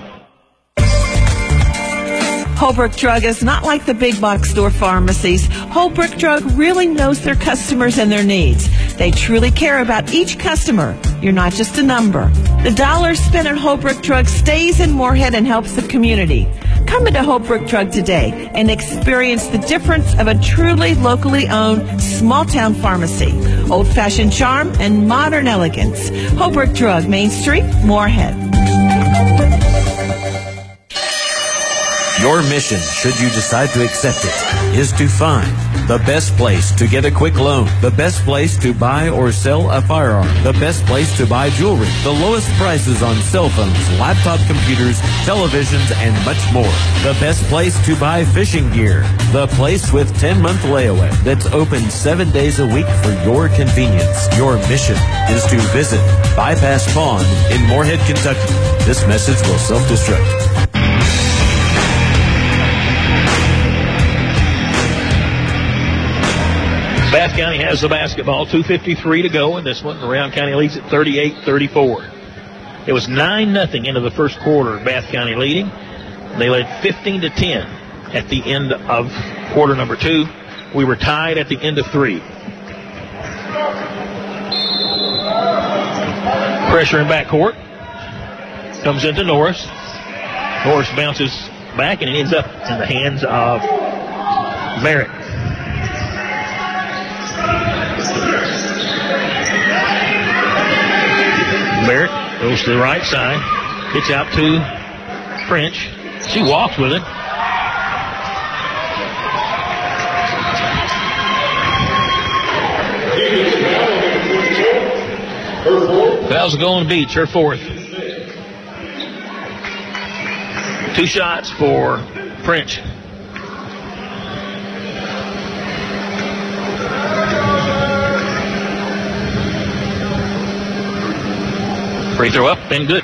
Holbrook Drug is not like the big box store pharmacies. Holbrook Drug really knows their customers and their needs. They truly care about each customer. You're not just a number. The dollar spent at Holbrook Drug stays in Moorhead and helps the community. Come into Holbrook Drug today and experience the difference of a truly locally owned small-town pharmacy. Old-fashioned charm and modern elegance. Holbrook Drug, Main Street, Moorhead. Your mission, should you decide to accept it, is to find the best place to get a quick loan, the best place to buy or sell a firearm, the best place to buy jewelry, the lowest prices on cell phones, laptop computers, televisions, and much more. The best place to buy fishing gear, the place with ten-month layaway that's open seven days a week for your convenience. Your mission is to visit Bypass Pawn in Moorhead, Kentucky. This message will self-destruct. Bath County has the basketball. two fifty-three to go in this one. Round County leads at thirty-eight thirty-four. It was nine nothing into the first quarter. Bath County leading. They led fifteen to ten at the end of quarter number two. We were tied at the end of three. Pressure in backcourt. Comes into Norris. Norris bounces back and it ends up in the hands of Merritt. Barrett goes to the right side, gets out to French. She walks with it. Fouls go on the Beach, her fourth. Two shots for French. Free throw up and good.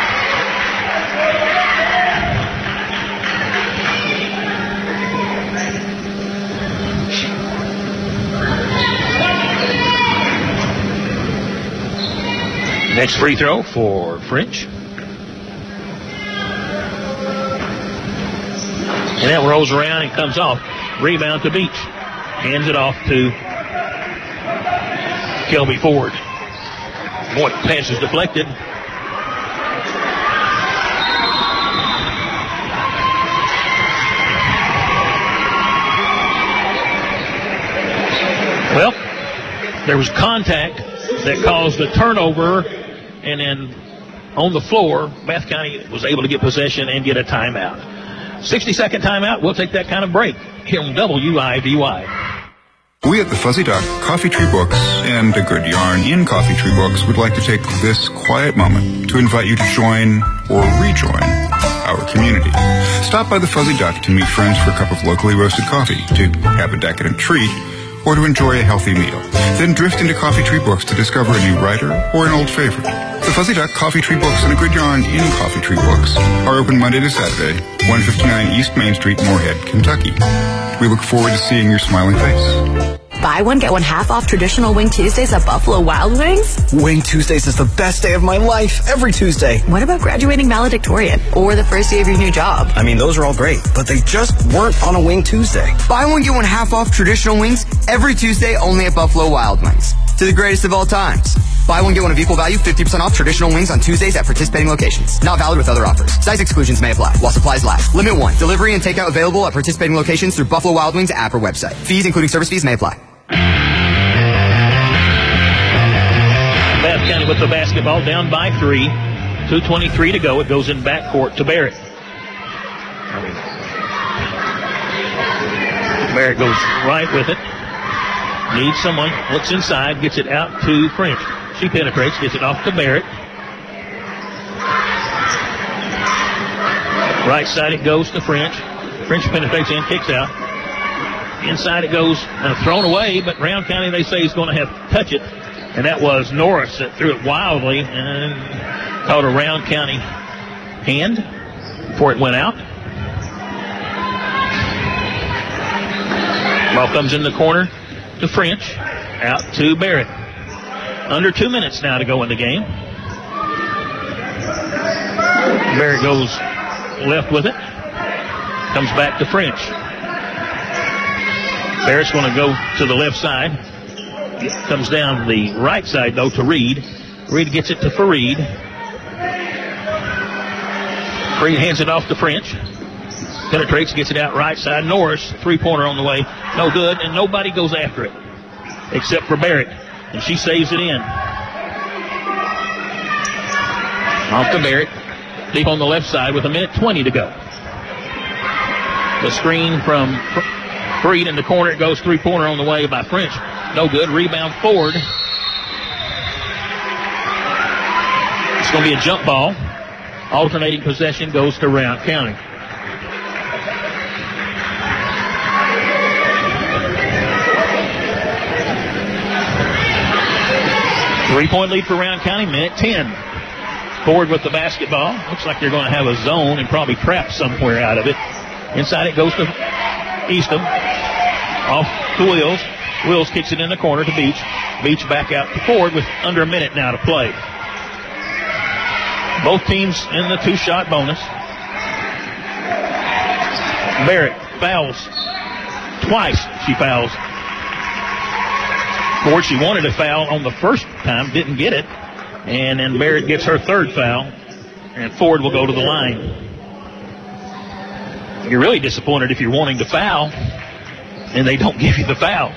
Next free throw for French. And that rolls around and comes off. Rebound to Beach. Hands it off to Kelby Ford. Boy, pass is deflected. Well, there was contact that caused the turnover, and then on the floor, Bath County was able to get possession and get a timeout. sixty-second timeout. We'll take that kind of break here on W I V Y. We at the Fuzzy Duck, Coffee Tree Books, and A Good Yarn in Coffee Tree Books would like to take this quiet moment to invite you to join or rejoin our community. Stop by the Fuzzy Duck to meet friends for a cup of locally roasted coffee, to have a decadent treat, or to enjoy a healthy meal. Then drift into Coffee Tree Books to discover a new writer or an old favorite. The Fuzzy Duck, Coffee Tree Books, and A Good Yarn in Coffee Tree Books are open Monday to Saturday, one fifty-nine East Main Street, Moorhead, Kentucky. We look forward to seeing your smiling face. buy one, get one half off traditional Wing Tuesdays at Buffalo Wild Wings? Wing Tuesdays is the best day of my life, every Tuesday. What about graduating valedictorian or the first day of your new job? I mean, those are all great, but they just weren't on a Wing Tuesday. Buy one, get one half off traditional wings every Tuesday only at Buffalo Wild Wings. To the greatest of all times. Buy one, get one of equal value, fifty percent off traditional wings on Tuesdays at participating locations. Not valid with other offers. Size exclusions may apply while supplies last. Limit one. Delivery and takeout available at participating locations through Buffalo Wild Wings app or website. Fees, including service fees, may apply. Bath County with the basketball down by three. two twenty-three to go. It goes in backcourt to Barrett. Barrett goes right with it. Needs someone. Looks inside. Gets it out to French. She penetrates. Gets it off to Barrett. Right side it goes to French. French penetrates in. Kicks out. Inside it goes. Uh, thrown away. But Round County, they say, is going to have to touch it. And that was Norris that threw it wildly and caught a Round County hand before it went out. Ball comes in the corner to French, out to Barrett. Under two minutes now to go in the game. Barrett goes left with it. Comes back to French. Barrett's going to go to the left side. Comes down the right side, though, to Reed. Reed gets it to Fareed. Fareed hands it off to French. Penetrates, gets it out right side. Norris, three-pointer on the way. No good, and nobody goes after it except for Barrett, and she saves it in. Off to Barrett. Deep on the left side with a minute twenty to go. The screen from Fareed in the corner. It goes three-pointer on the way by French. No good. Rebound Ford. It's going to be a jump ball. Alternating possession goes to Round County. Three-point lead for Round County, minute ten. Ford with the basketball. Looks like they're going to have a zone and probably trap somewhere out of it. Inside it goes to Eastham. Off to Wills. Wills kicks it in the corner to Beach. Beach back out to Ford with under a minute now to play. Both teams in the two-shot bonus. Barrett fouls. Twice she fouls. Ford, she wanted a foul on the first time, didn't get it. And then Barrett gets her third foul. And Ford will go to the line. You're really disappointed if you're wanting to foul and they don't give you the foul.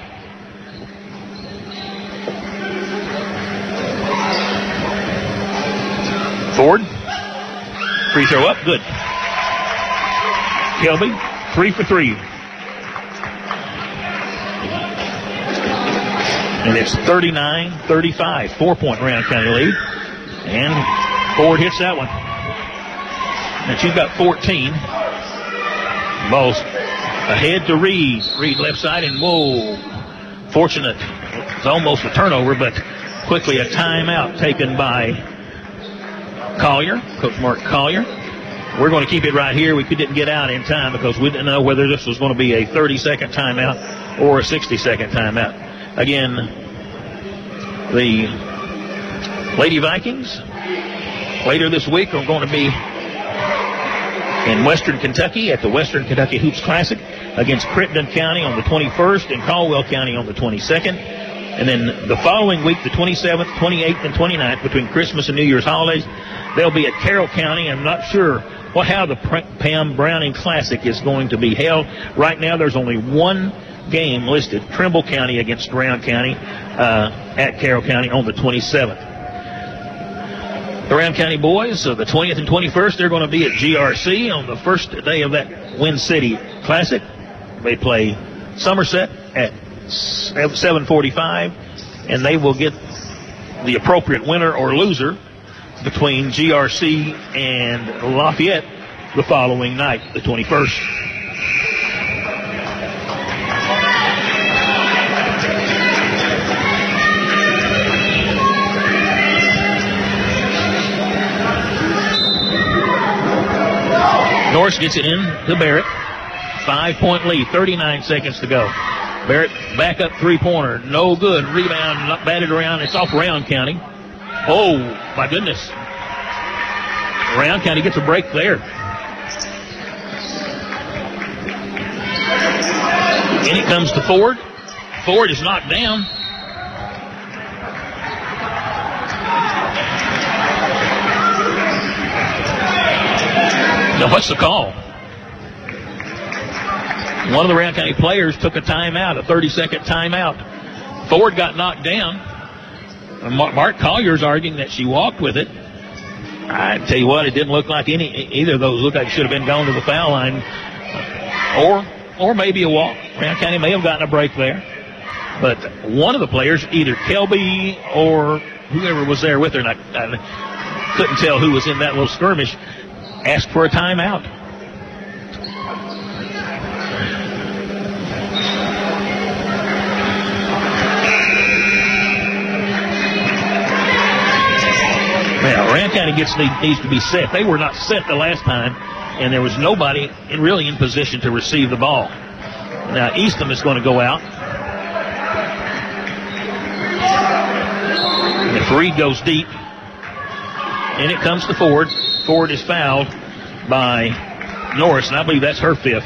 Ford. Free throw up. Good. Kelby, three for three. And it's thirty-nine thirty-five. Four-point Round County lead. And Ford hits that one. And she's got fourteen. Ball's ahead to Reed. Reed left side, and whoa. Fortunate. It's almost a turnover, but quickly a timeout taken by Collier, Coach Mark Collier. We're going to keep it right here. We didn't get out in time because we didn't know whether this was going to be a thirty-second timeout or a sixty-second timeout. Again, the Lady Vikings later this week are going to be in Western Kentucky at the Western Kentucky Hoops Classic against Crittenden County on the twenty-first and Caldwell County on the twenty-second. And then the following week, the twenty-seventh, twenty-eighth, and twenty-ninth, between Christmas and New Year's holidays, they'll be at Carroll County. I'm not sure what how the Pam Browning Classic is going to be held. Right now, there's only one game listed, Trimble County against Round County uh, at Carroll County on the twenty-seventh. The Round County boys, so the twentieth and twenty-first, they're going to be at G R C on the first day of that Wind City Classic. They play Somerset at seven forty-five, and they will get the appropriate winner or loser between G R C and Lafayette the following night, the twenty-first. Norris gets it in to Barrett. Five-point lead, thirty-nine seconds to go. Barrett back up three-pointer. No good. Rebound, not batted around. It's off Round County. Oh, my goodness. Round County gets a break there. And it comes to Ford. Ford is knocked down. Now, what's the call? One of the Round County players took a timeout, a thirty-second timeout. Ford got knocked down. Mark Collier's arguing that she walked with it. I tell you what, it didn't look like any either of those looked like it should have been gone to the foul line, or or maybe a walk. Round County may have gotten a break there, but one of the players, either Kelby or whoever was there with her, and I, I couldn't tell who was in that little skirmish, asked for a timeout. Now, Round County gets needs to be set. They were not set the last time, and there was nobody in, really in position to receive the ball. Now, Eastham is going to go out. And if Reed goes deep, and it comes to Ford. Ford is fouled by Norris, and I believe that's her fifth.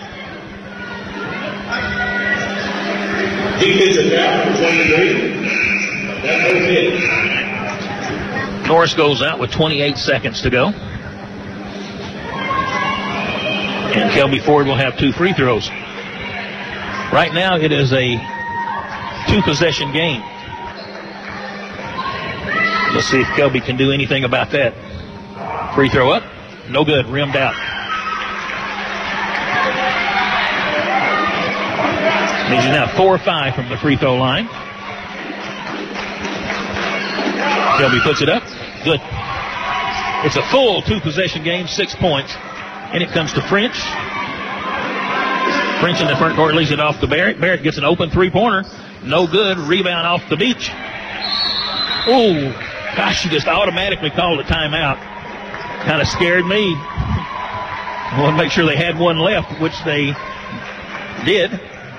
Defensive foul for twenty-three. That's her fifth. Norris goes out with twenty-eight seconds to go. And Kelby Ford will have two free throws. Right now it is a two-possession game. Let's see if Kelby can do anything about that. Free throw up. No good. Rimmed out. Means he's now four or five from the free throw line. Kelby puts it up. Good. It's a full two-possession game, six points. And it comes to French. French in the front court leaves it off to Barrett. Barrett gets an open three-pointer. No good. Rebound off the beach. Oh, gosh, she just automatically called a timeout. Kind of scared me. I want to make sure they had one left, which they did.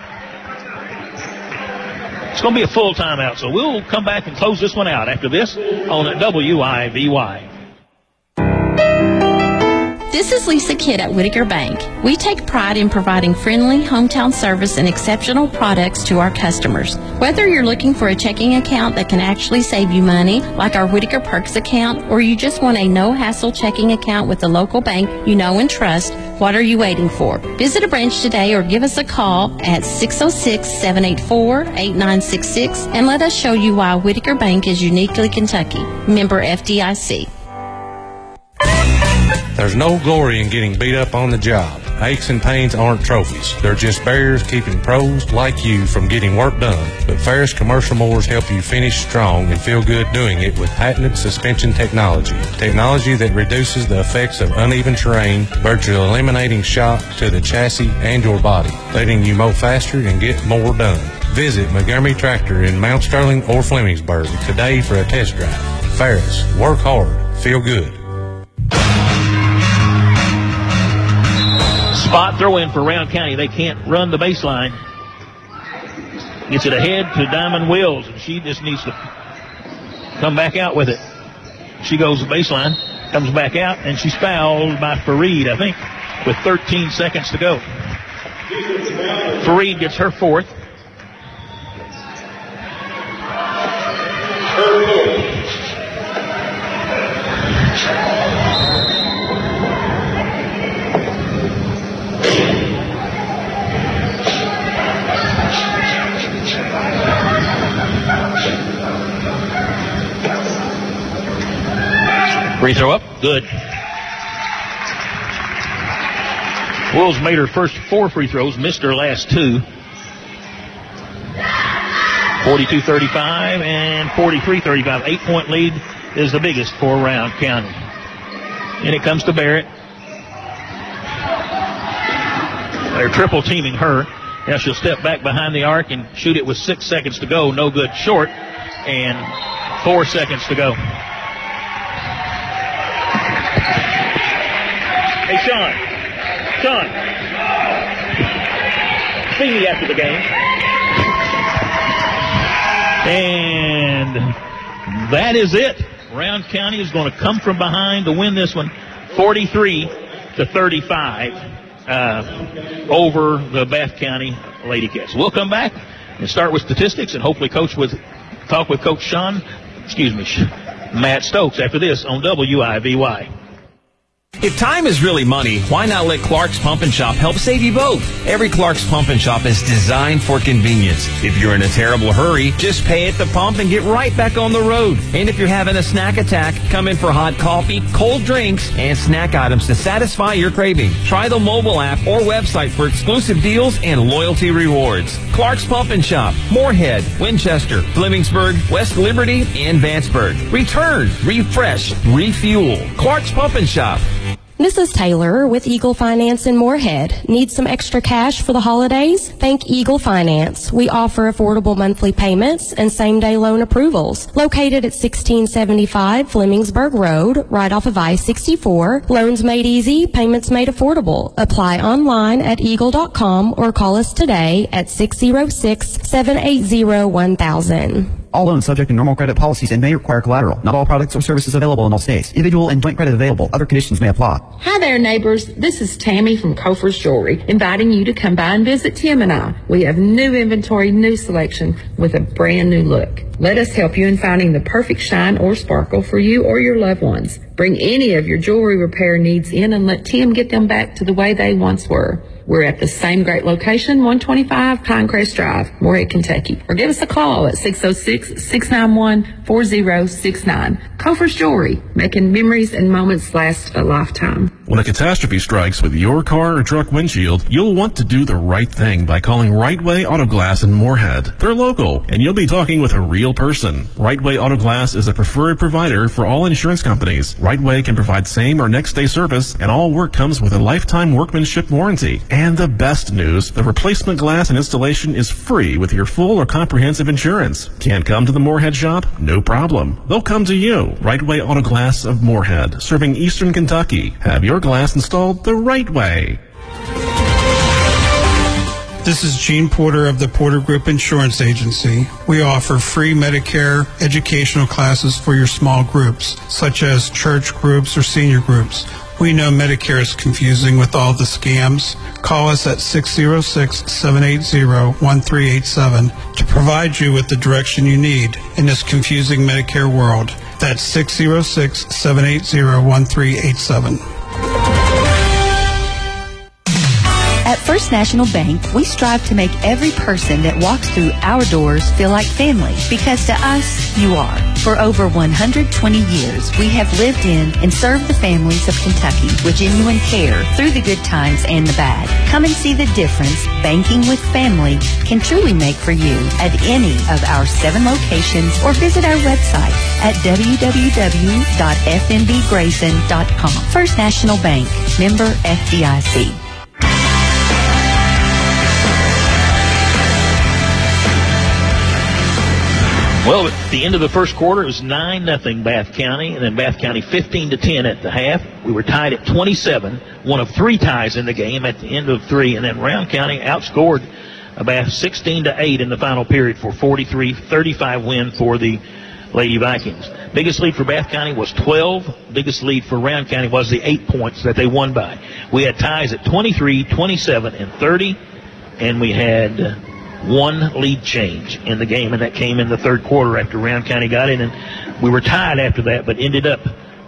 It's going to be a full timeout, so we'll come back and close this one out after this on W I V Y. This is Lisa Kidd at Whitaker Bank. We take pride in providing friendly hometown service and exceptional products to our customers. Whether you're looking for a checking account that can actually save you money, like our Whitaker Perks account, or you just want a no-hassle checking account with a local bank you know and trust, what are you waiting for? Visit a branch today or give us a call at six oh six, seven eight four, eight nine six six and let us show you why Whitaker Bank is uniquely Kentucky. Member F D I C. There's no glory in getting beat up on the job. Aches and pains aren't trophies. They're just barriers keeping pros like you from getting work done. But Ferris Commercial Mowers help you finish strong and feel good doing it with patented suspension technology. Technology that reduces the effects of uneven terrain, virtually eliminating shock to the chassis and your body, letting you mow faster and get more done. Visit Montgomery Tractor in Mount Sterling or Flemingsburg today for a test drive. Ferris, work hard, feel good. Spot throw in for Round County. They can't run the baseline. Gets it ahead to Diamond Wills, and she just needs to come back out with it. She goes the baseline, comes back out, and she's fouled by Fareed, I think, with thirteen seconds to go. Fareed gets her fourth. Her fourth. Free throw up. Good. Wills made her first four free throws, missed her last two. forty-two thirty-five and forty-three thirty-five. Eight-point lead is the biggest for Round County. And it comes to Barrett. They're triple teaming her. Now she'll step back behind the arc and shoot it with six seconds to go. No good short. And four seconds to go. Hey, Sean. Sean. Feeney after the game. And that is it. Round County is going to come from behind to win this one forty-three to thirty-five uh, over the Bath County Lady Cats. We'll come back and start with statistics and hopefully coach with talk with Coach Sean, excuse me, Matt Stokes after this on W I V Y. If time is really money, why not let Clark's Pump and Shop help save you both? Every Clark's Pump and Shop is designed for convenience. If you're in a terrible hurry, just pay at the pump and get right back on the road. And if you're having a snack attack, come in for hot coffee, cold drinks, and snack items to satisfy your craving. Try the mobile app or website for exclusive deals and loyalty rewards. Clark's Pump and Shop, Moorhead, Winchester, Flemingsburg, West Liberty, and Vanceburg. Return, refresh, refuel. Clark's Pump and Shop. This is Taylor with Eagle Finance in Moorhead. Need some extra cash for the holidays? Think Eagle Finance. We offer affordable monthly payments and same-day loan approvals. Located at sixteen seventy-five Flemingsburg Road, right off of I sixty-four. Loans made easy, payments made affordable. Apply online at eagle dot com or call us today at six oh six, seven eight zero, one thousand. All loans subject to normal credit policies and may require collateral. Not all products or services available in all states. Individual and joint credit available. Other conditions may apply. Hi there, neighbors. This is Tammy from Kofer's Jewelry, inviting you to come by and visit Tim and I. We have new inventory, new selection with a brand new look. Let us help you in finding the perfect shine or sparkle for you or your loved ones. Bring any of your jewelry repair needs in and let Tim get them back to the way they once were. We're at the same great location, one twenty-five Pinecrest Drive, Moorhead, Kentucky. Or give us a call at six oh six, six nine one, four oh six nine. Kofer's Jewelry, making memories and moments last a lifetime. When a catastrophe strikes with your car or truck windshield, you'll want to do the right thing by calling Right Way Auto Glass in Moorhead. They're local, and you'll be talking with a real person. Right Way Auto Glass is a preferred provider for all insurance companies. Right Way can provide same or next day service, and all work comes with a lifetime workmanship warranty. And the best news, the replacement glass and installation is free with your full or comprehensive insurance. Can't come to the Moorhead shop? No problem. They'll come to you. Right Way Auto Glass of Moorhead, serving Eastern Kentucky. Have your glass installed the right way. This is Gene Porter of the Porter Group Insurance Agency. We offer free Medicare educational classes for your small groups, such as church groups or senior groups. We know Medicare is confusing with all the scams. Call us at six oh six, seven eight zero, one three eight seven to provide you with the direction you need in this confusing Medicare world. That's six oh six, seven eight zero, one three eight seven. At First National Bank, we strive to make every person that walks through our doors feel like family, because to us, you are. For over one hundred twenty years, we have lived in and served the families of Kentucky with genuine care through the good times and the bad. Come and see the difference banking with family can truly make for you at any of our seven locations, or visit our website at w w w dot f n b grayson dot com. First National Bank, member F D I C. Well, at the end of the first quarter, it was nine nothing Bath County, and then Bath County fifteen to ten at the half. We were tied at twenty-seven, one of three ties in the game at the end of three, and then Round County outscored Bath sixteen to eight in the final period for forty-three thirty-five win for the Lady Vikings. Biggest lead for Bath County was twelve. Biggest lead for Round County was the eight points that they won by. We had ties at twenty-three, twenty-seven, and thirty, and we had one lead change in the game, and that came in the third quarter after Round County got in, and we were tied after that, but ended up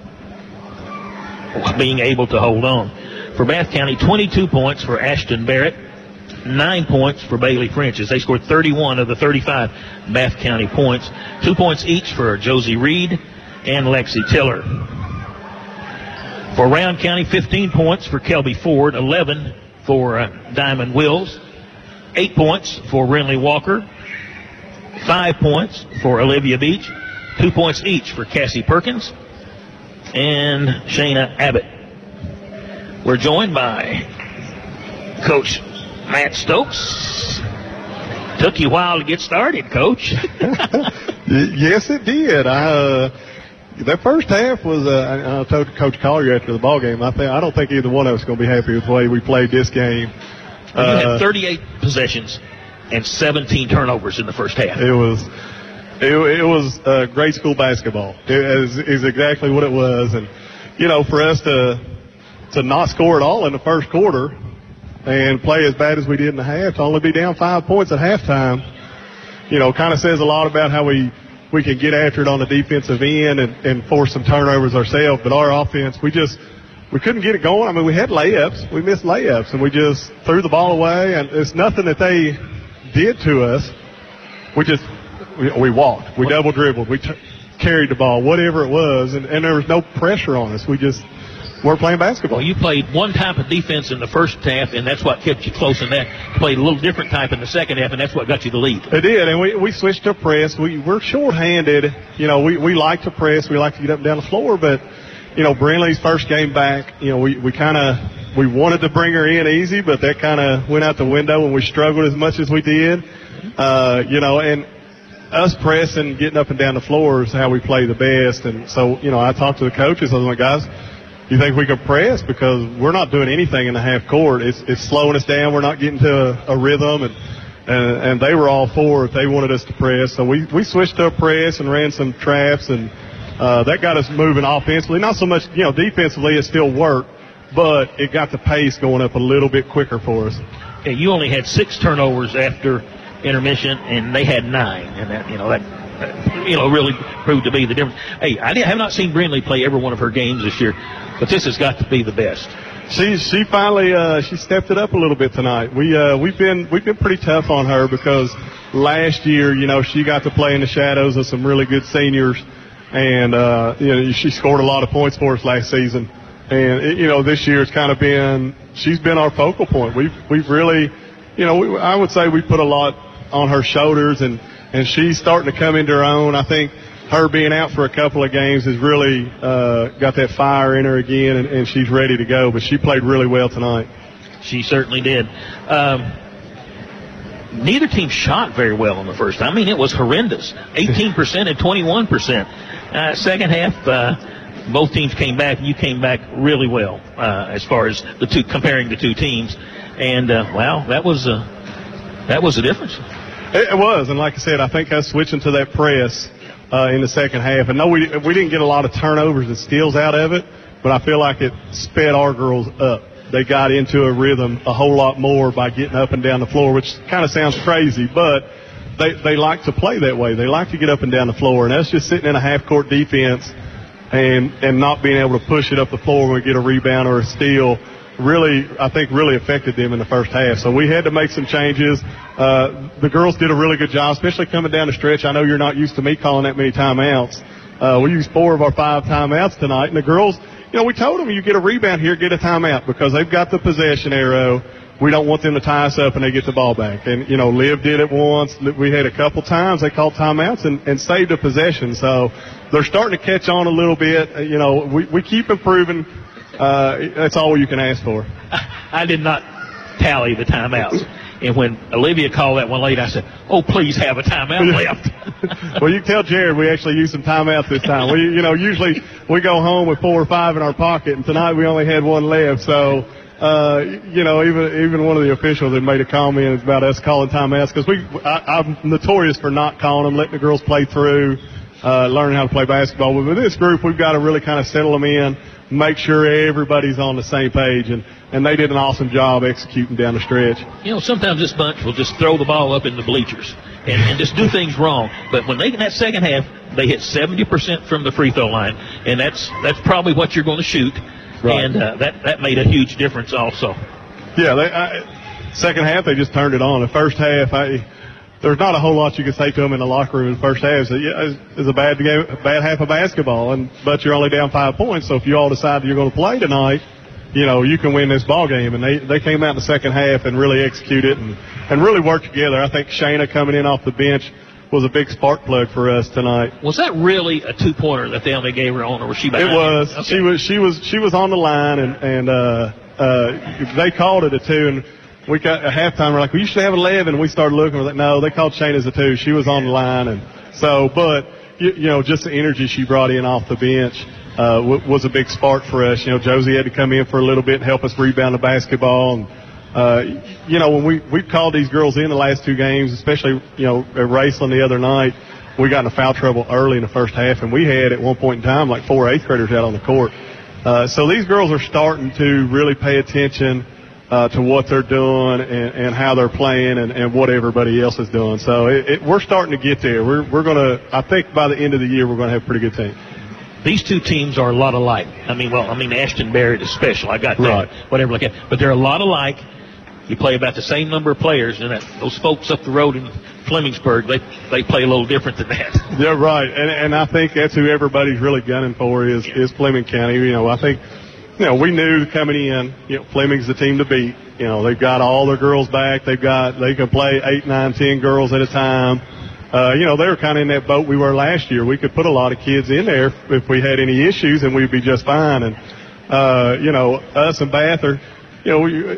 being able to hold on. For Bath County, twenty-two points for Ashton Barrett, nine points for Bailey Frenches. They scored thirty-one of the thirty-five Bath County points. Two points each for Josie Reed and Lexi Tiller. For Round County, fifteen points for Kelby Ford, eleven for uh, Diamond Wills. Eight points for Renly Walker, five points for Olivia Beach, two points each for Cassie Perkins and Shayna Abbott. We're joined by Coach Matt Stokes. Took you a while to get started, Coach. Yes, it did. I, uh, the first half was, uh, I told Coach Collier after the ball game, I, th- I don't think either one of us is going to be happy with the way we played this game. You had thirty-eight possessions and seventeen turnovers in the first half. It was it, it was uh, grade school basketball. It is, is exactly what it was. And, you know, for us to to not score at all in the first quarter and play as bad as we did in the half, to only be down five points at halftime, you know, kind of says a lot about how we, we can get after it on the defensive end and, and force some turnovers ourselves. But our offense, we just we couldn't get it going. I mean, we had layups. We missed layups, and we just threw the ball away. And it's nothing that they did to us. We just we, we walked. We double dribbled. We t- carried the ball, whatever it was, and, and there was no pressure on us. We just weren't playing basketball. Well, you played one type of defense in the first half, and that's what kept you close in that. You played a little different type in the second half, and that's what got you the lead. It did, and we, we switched to press. We, we're short-handed. You know, we, we like to press. We like to get up and down the floor, but, you know, Brindley's first game back, you know, we, we kind of we wanted to bring her in easy, but that kind of went out the window, and we struggled as much as we did. Uh, you know, and us pressing, getting up and down the floor is how we play the best. And so, you know, I talked to the coaches. I was like, guys, you think we can press? Because we're not doing anything in the half court. It's, it's slowing us down. We're not getting to a, a rhythm. And, and and they were all for it. They wanted us to press. So we, we switched to a press and ran some traps, and uh, that got us moving offensively. Not so much, you know, defensively it still worked, but it got the pace going up a little bit quicker for us. Yeah, you only had six turnovers after intermission, and they had nine. And that, you know, that, that you know, really proved to be the difference. Hey, I have not seen Brindley play every one of her games this year, but this has got to be the best. She she finally uh, she stepped it up a little bit tonight. We uh, we've been we've been pretty tough on her because last year, you know, she got to play in the shadows of some really good seniors, and uh, you know, she scored a lot of points for us last season. And it, you know, this year it's kind of been she's been our focal point. We've we've really, you know, we, I would say we put a lot on her shoulders, and and she's starting to come into her own. I think her being out for a couple of games has really uh, got that fire in her again, and, and she's ready to go. But she played really well tonight. She certainly did. Um, neither team shot very well in the first. I mean, it was horrendous. eighteen percent and twenty-one percent. Uh, second half, uh, both teams came back, and you came back really well uh, as far as the two comparing the two teams. And uh, wow, that was uh, that was the difference. It, it was, and like I said, I think us switching to that press uh, in the second half, and no, we we didn't get a lot of turnovers and steals out of it, but I feel like it sped our girls up. They got into a rhythm a whole lot more by getting up and down the floor, which kind of sounds crazy, but they they like to play that way. They like to get up and down the floor, and us just sitting in a half-court defense and and not being able to push it up the floor when we get a rebound or a steal really, I think, really affected them in the first half. So we had to make some changes. Uh, the girls did a really good job, especially coming down the stretch. I know you're not used to me calling that many timeouts. Uh, we used four of our five timeouts tonight, and the girls, you know, we told them, you get a rebound here, get a timeout, because they've got the possession arrow. We don't want them to tie us up and they get the ball back. And, you know, Liv did it once. We had a couple times they called timeouts and, and saved a possession. So they're starting to catch on a little bit. You know, we, we keep improving. Uh, that's all you can ask for. I did not tally the timeouts. And when Olivia called that one late, I said, oh, please have a timeout left. Well, you can tell Jared we actually used some timeouts this time. We, you know, usually we go home with four or five in our pocket, and tonight we only had one left. So, uh, you know, even even one of the officials had made a comment about us calling timeouts, because we I, I'm notorious for not calling them, letting the girls play through, uh, learning how to play basketball. But with this group, we've got to really kind of settle them in, make sure everybody's on the same page, and, and they did an awesome job executing down the stretch. You know, sometimes this bunch will just throw the ball up in the bleachers and, and just do things wrong. But when they in that second half, they hit seventy percent from the free throw line, and that's that's probably what you're going to shoot. Right. And uh, that, that made a huge difference also. Yeah, they, I, second half they just turned it on. The first half, I, there's not a whole lot you can say to them in the locker room in the first half. So, yeah, it's, it's a bad game, a bad half of basketball, and but you're only down five points. So if you all decide you're going to play tonight, you know, you can win this ball game. And they, they came out in the second half and really executed and, and really worked together. I think Shayna coming in off the bench was a big spark plug for us tonight. Was that really a two pointer that they only gave her on, or was she behind? It was. Okay. She was. She was. She was on the line, and and uh, uh, they called it a two. And we got a halftime. We're like, we used to have eleven. And we started looking. We're like, no, they called Shane as a two. She was on the line, and so, but you, you know, just the energy she brought in off the bench uh, w- was a big spark for us. You know, Josie had to come in for a little bit and help us rebound the basketball, and uh, you know, when we, we've called these girls in the last two games, especially, you know, at Raceland the other night, we got into foul trouble early in the first half, and we had at one point in time like four eighth graders out on the court. Uh, so these girls are starting to really pay attention uh, to what they're doing and, and how they're playing and, and what everybody else is doing. So it, it, we're starting to get there. We're, we're going to, I think by the end of the year, we're going to have a pretty good team. These two teams are a lot alike. I mean, well, I mean, Ashton Barrett is special. I got that. Right. Whatever like that. But they're a lot alike. You play about the same number of players, and that, those folks up the road in Flemingsburg, they they play a little different than that. Yeah, right. And and I think that's who everybody's really gunning for is is Fleming County. You know, I think, you know, we knew coming in, you know, Fleming's the team to beat. You know, they've got all their girls back. They've got they can play eight, nine, ten girls at a time. Uh, you know, they were kind of in that boat we were last year. We could put a lot of kids in there if we had any issues, and we'd be just fine. And uh, you know, us and Bath are, you know, we.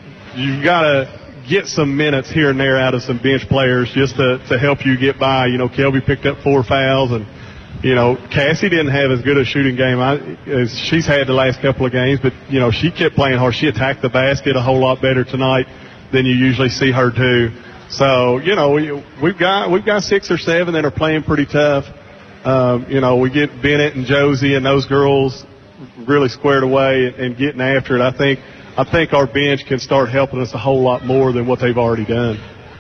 You got to get some minutes here and there out of some bench players just to, to help you get by. You know, Kelby picked up four fouls, and, you know, Cassie didn't have as good a shooting game I, as she's had the last couple of games, but, you know, she kept playing hard. She attacked the basket a whole lot better tonight than you usually see her do. So, you know, we, we've got we've got six or seven that are playing pretty tough. Um, you know, we get Bennett and Josie and those girls really squared away and, and getting after it. I think I think our bench can start helping us a whole lot more than what they've already done.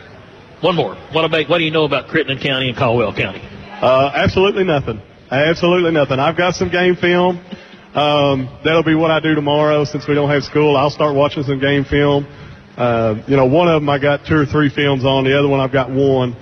One more. What about what do you know about Crittenden County and Caldwell County? Uh, absolutely nothing. Absolutely nothing. I've got some game film. Um, that'll be what I do tomorrow since we don't have school. I'll start watching some game film. Uh, you know, one of them I got two or three films on. The other one I've got one.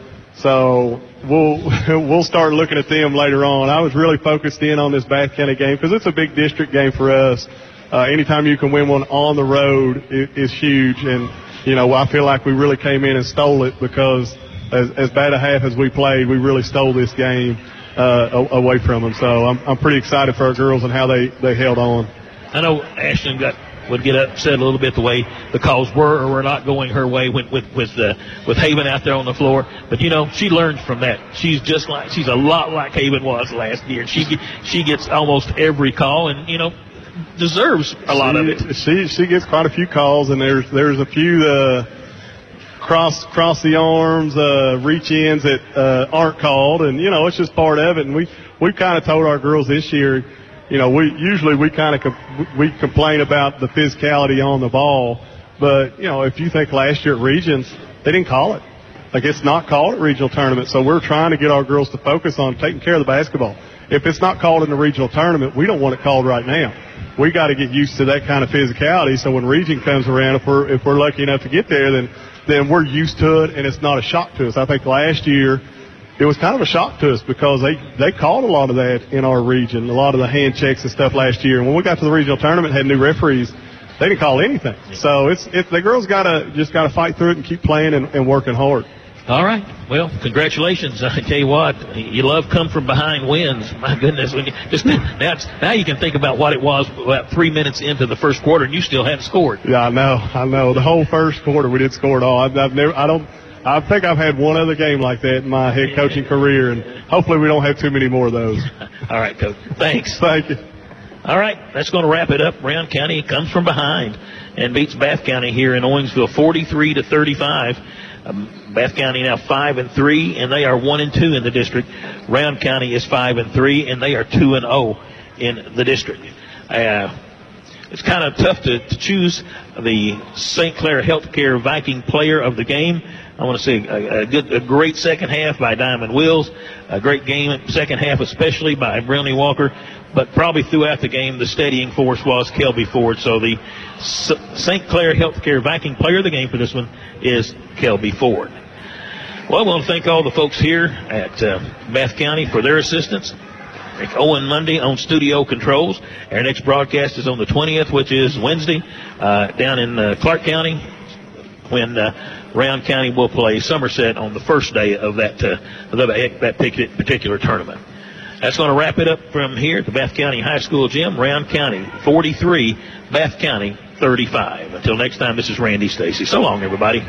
So we'll we'll start looking at them later on. I was really focused in on this Bath County game because it's a big district game for us. Uh, anytime you can win one on the road is, is huge. And, you know, I feel like we really came in and stole it because as, as bad a half as we played, we really stole this game uh, away from them. So I'm, I'm pretty excited for our girls and how they, they held on. I know Ashton got would get upset a little bit the way the calls were or were not going her way with with with, uh, with Haven out there on the floor. But, you know, she learns from that. She's just like she's a lot like Haven was last year. She she gets almost every call and, you know, deserves a lot she, of it. She she gets quite a few calls, and there's there's a few uh, cross cross the arms, uh, reach ins that uh, aren't called, and you know it's just part of it. And we we kind of told our girls this year, you know, we usually we kind of com- we complain about the physicality on the ball, but you know if you think last year at Regions they didn't call it, like it's not called at regional tournament, so we're trying to get our girls to focus on taking care of the basketball. If it's not called in the regional tournament, we don't want it called right now. We got to get used to that kind of physicality. So when region comes around, if we're if we're lucky enough to get there, then then we're used to it, and it's not a shock to us. I think last year it was kind of a shock to us because they they called a lot of that in our region, a lot of the hand checks and stuff last year. And when we got to the regional tournament, had new referees, they didn't call anything. So it's it's the girls got to just got to fight through it and keep playing and, and working hard. All right. Well, congratulations. I tell you what, you love come from behind wins. My goodness. When you just now, it's, now you can think about what it was about three minutes into the first quarter, and you still hadn't scored. Yeah, I know. I know. The whole first quarter, we didn't score at all. I've, I've never, I don't, I think I've had one other game like that in my head coaching career, and hopefully we don't have too many more of those. All right, Coach. Thanks. Thank you. All right, that's going to wrap it up. Round County comes from behind and beats Bath County here in Owensville, forty-three to thirty-five. Um, Bath County now five and three, and they are one and two in the district. Round County is five and three, and they are two and zero in the district. Uh, it's kind of tough to, to choose the Saint Clair Healthcare Viking Player of the Game. I want to say a, a good, a great second half by Diamond Wills, a great game second half, especially by Brownie Walker. But probably throughout the game, the steadying force was Kelby Ford. So the Saint Clair Healthcare Viking Player of the Game for this one is Kelby Ford. Well, I want to thank all the folks here at uh, Bath County for their assistance. Thank Owen Monday on studio controls. Our next broadcast is on the twentieth, which is Wednesday, uh, down in uh, Clark County, when uh, Round County will play Somerset on the first day of that uh, that, that particular tournament. That's going to wrap it up from here at the Bath County High School gym. Round County forty-three, Bath County thirty-five. Until next time, this is Randy Stacy. So long, everybody.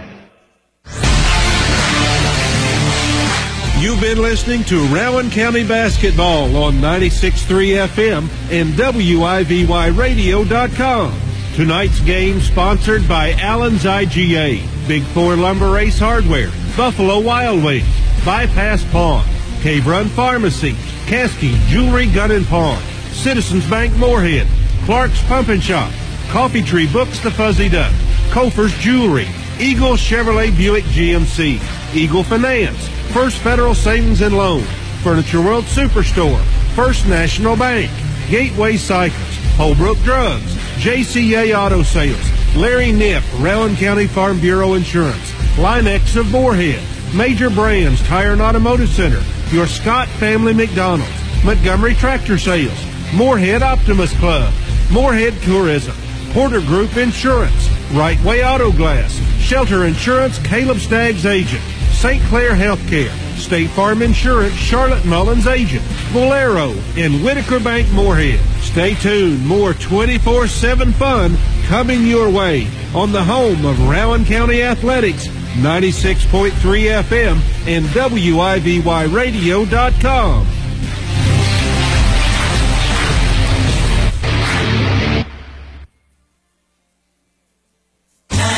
You've been listening to Rowan County Basketball on ninety-six point three F M and W I V Y radio dot com. Tonight's game sponsored by Allen's I G A, Big Four Lumber Ace Hardware, Buffalo Wild Wings, Bypass Pawn, Cave Run Pharmacy, Caskey Jewelry Gun and Pawn, Citizens Bank Moorhead, Clark's Pump and Shop, Coffee Tree Books The Fuzzy Duck, Kofer's Jewelry, Eagle Chevrolet Buick G M C, Eagle Finance, First Federal Savings and Loan, Furniture World Superstore, First National Bank, Gateway Cycles, Holbrook Drugs, J C A Auto Sales, Larry Nipp, Rowan County Farm Bureau Insurance, Linex of Moorhead, Major Brands Tire and Automotive Center, your Scott Family McDonald's, Montgomery Tractor Sales, Moorhead Optimus Club, Moorhead Tourism, Porter Group Insurance, Right Way Auto Glass, Shelter Insurance, Caleb Staggs Agent, Saint Clair Healthcare, State Farm Insurance, Charlotte Mullins Agent, Bolero, and Whitaker Bank Moorhead. Stay tuned. More twenty-four seven fun coming your way on the home of Rowan County Athletics, ninety-six point three F M and W I V Y radio dot com.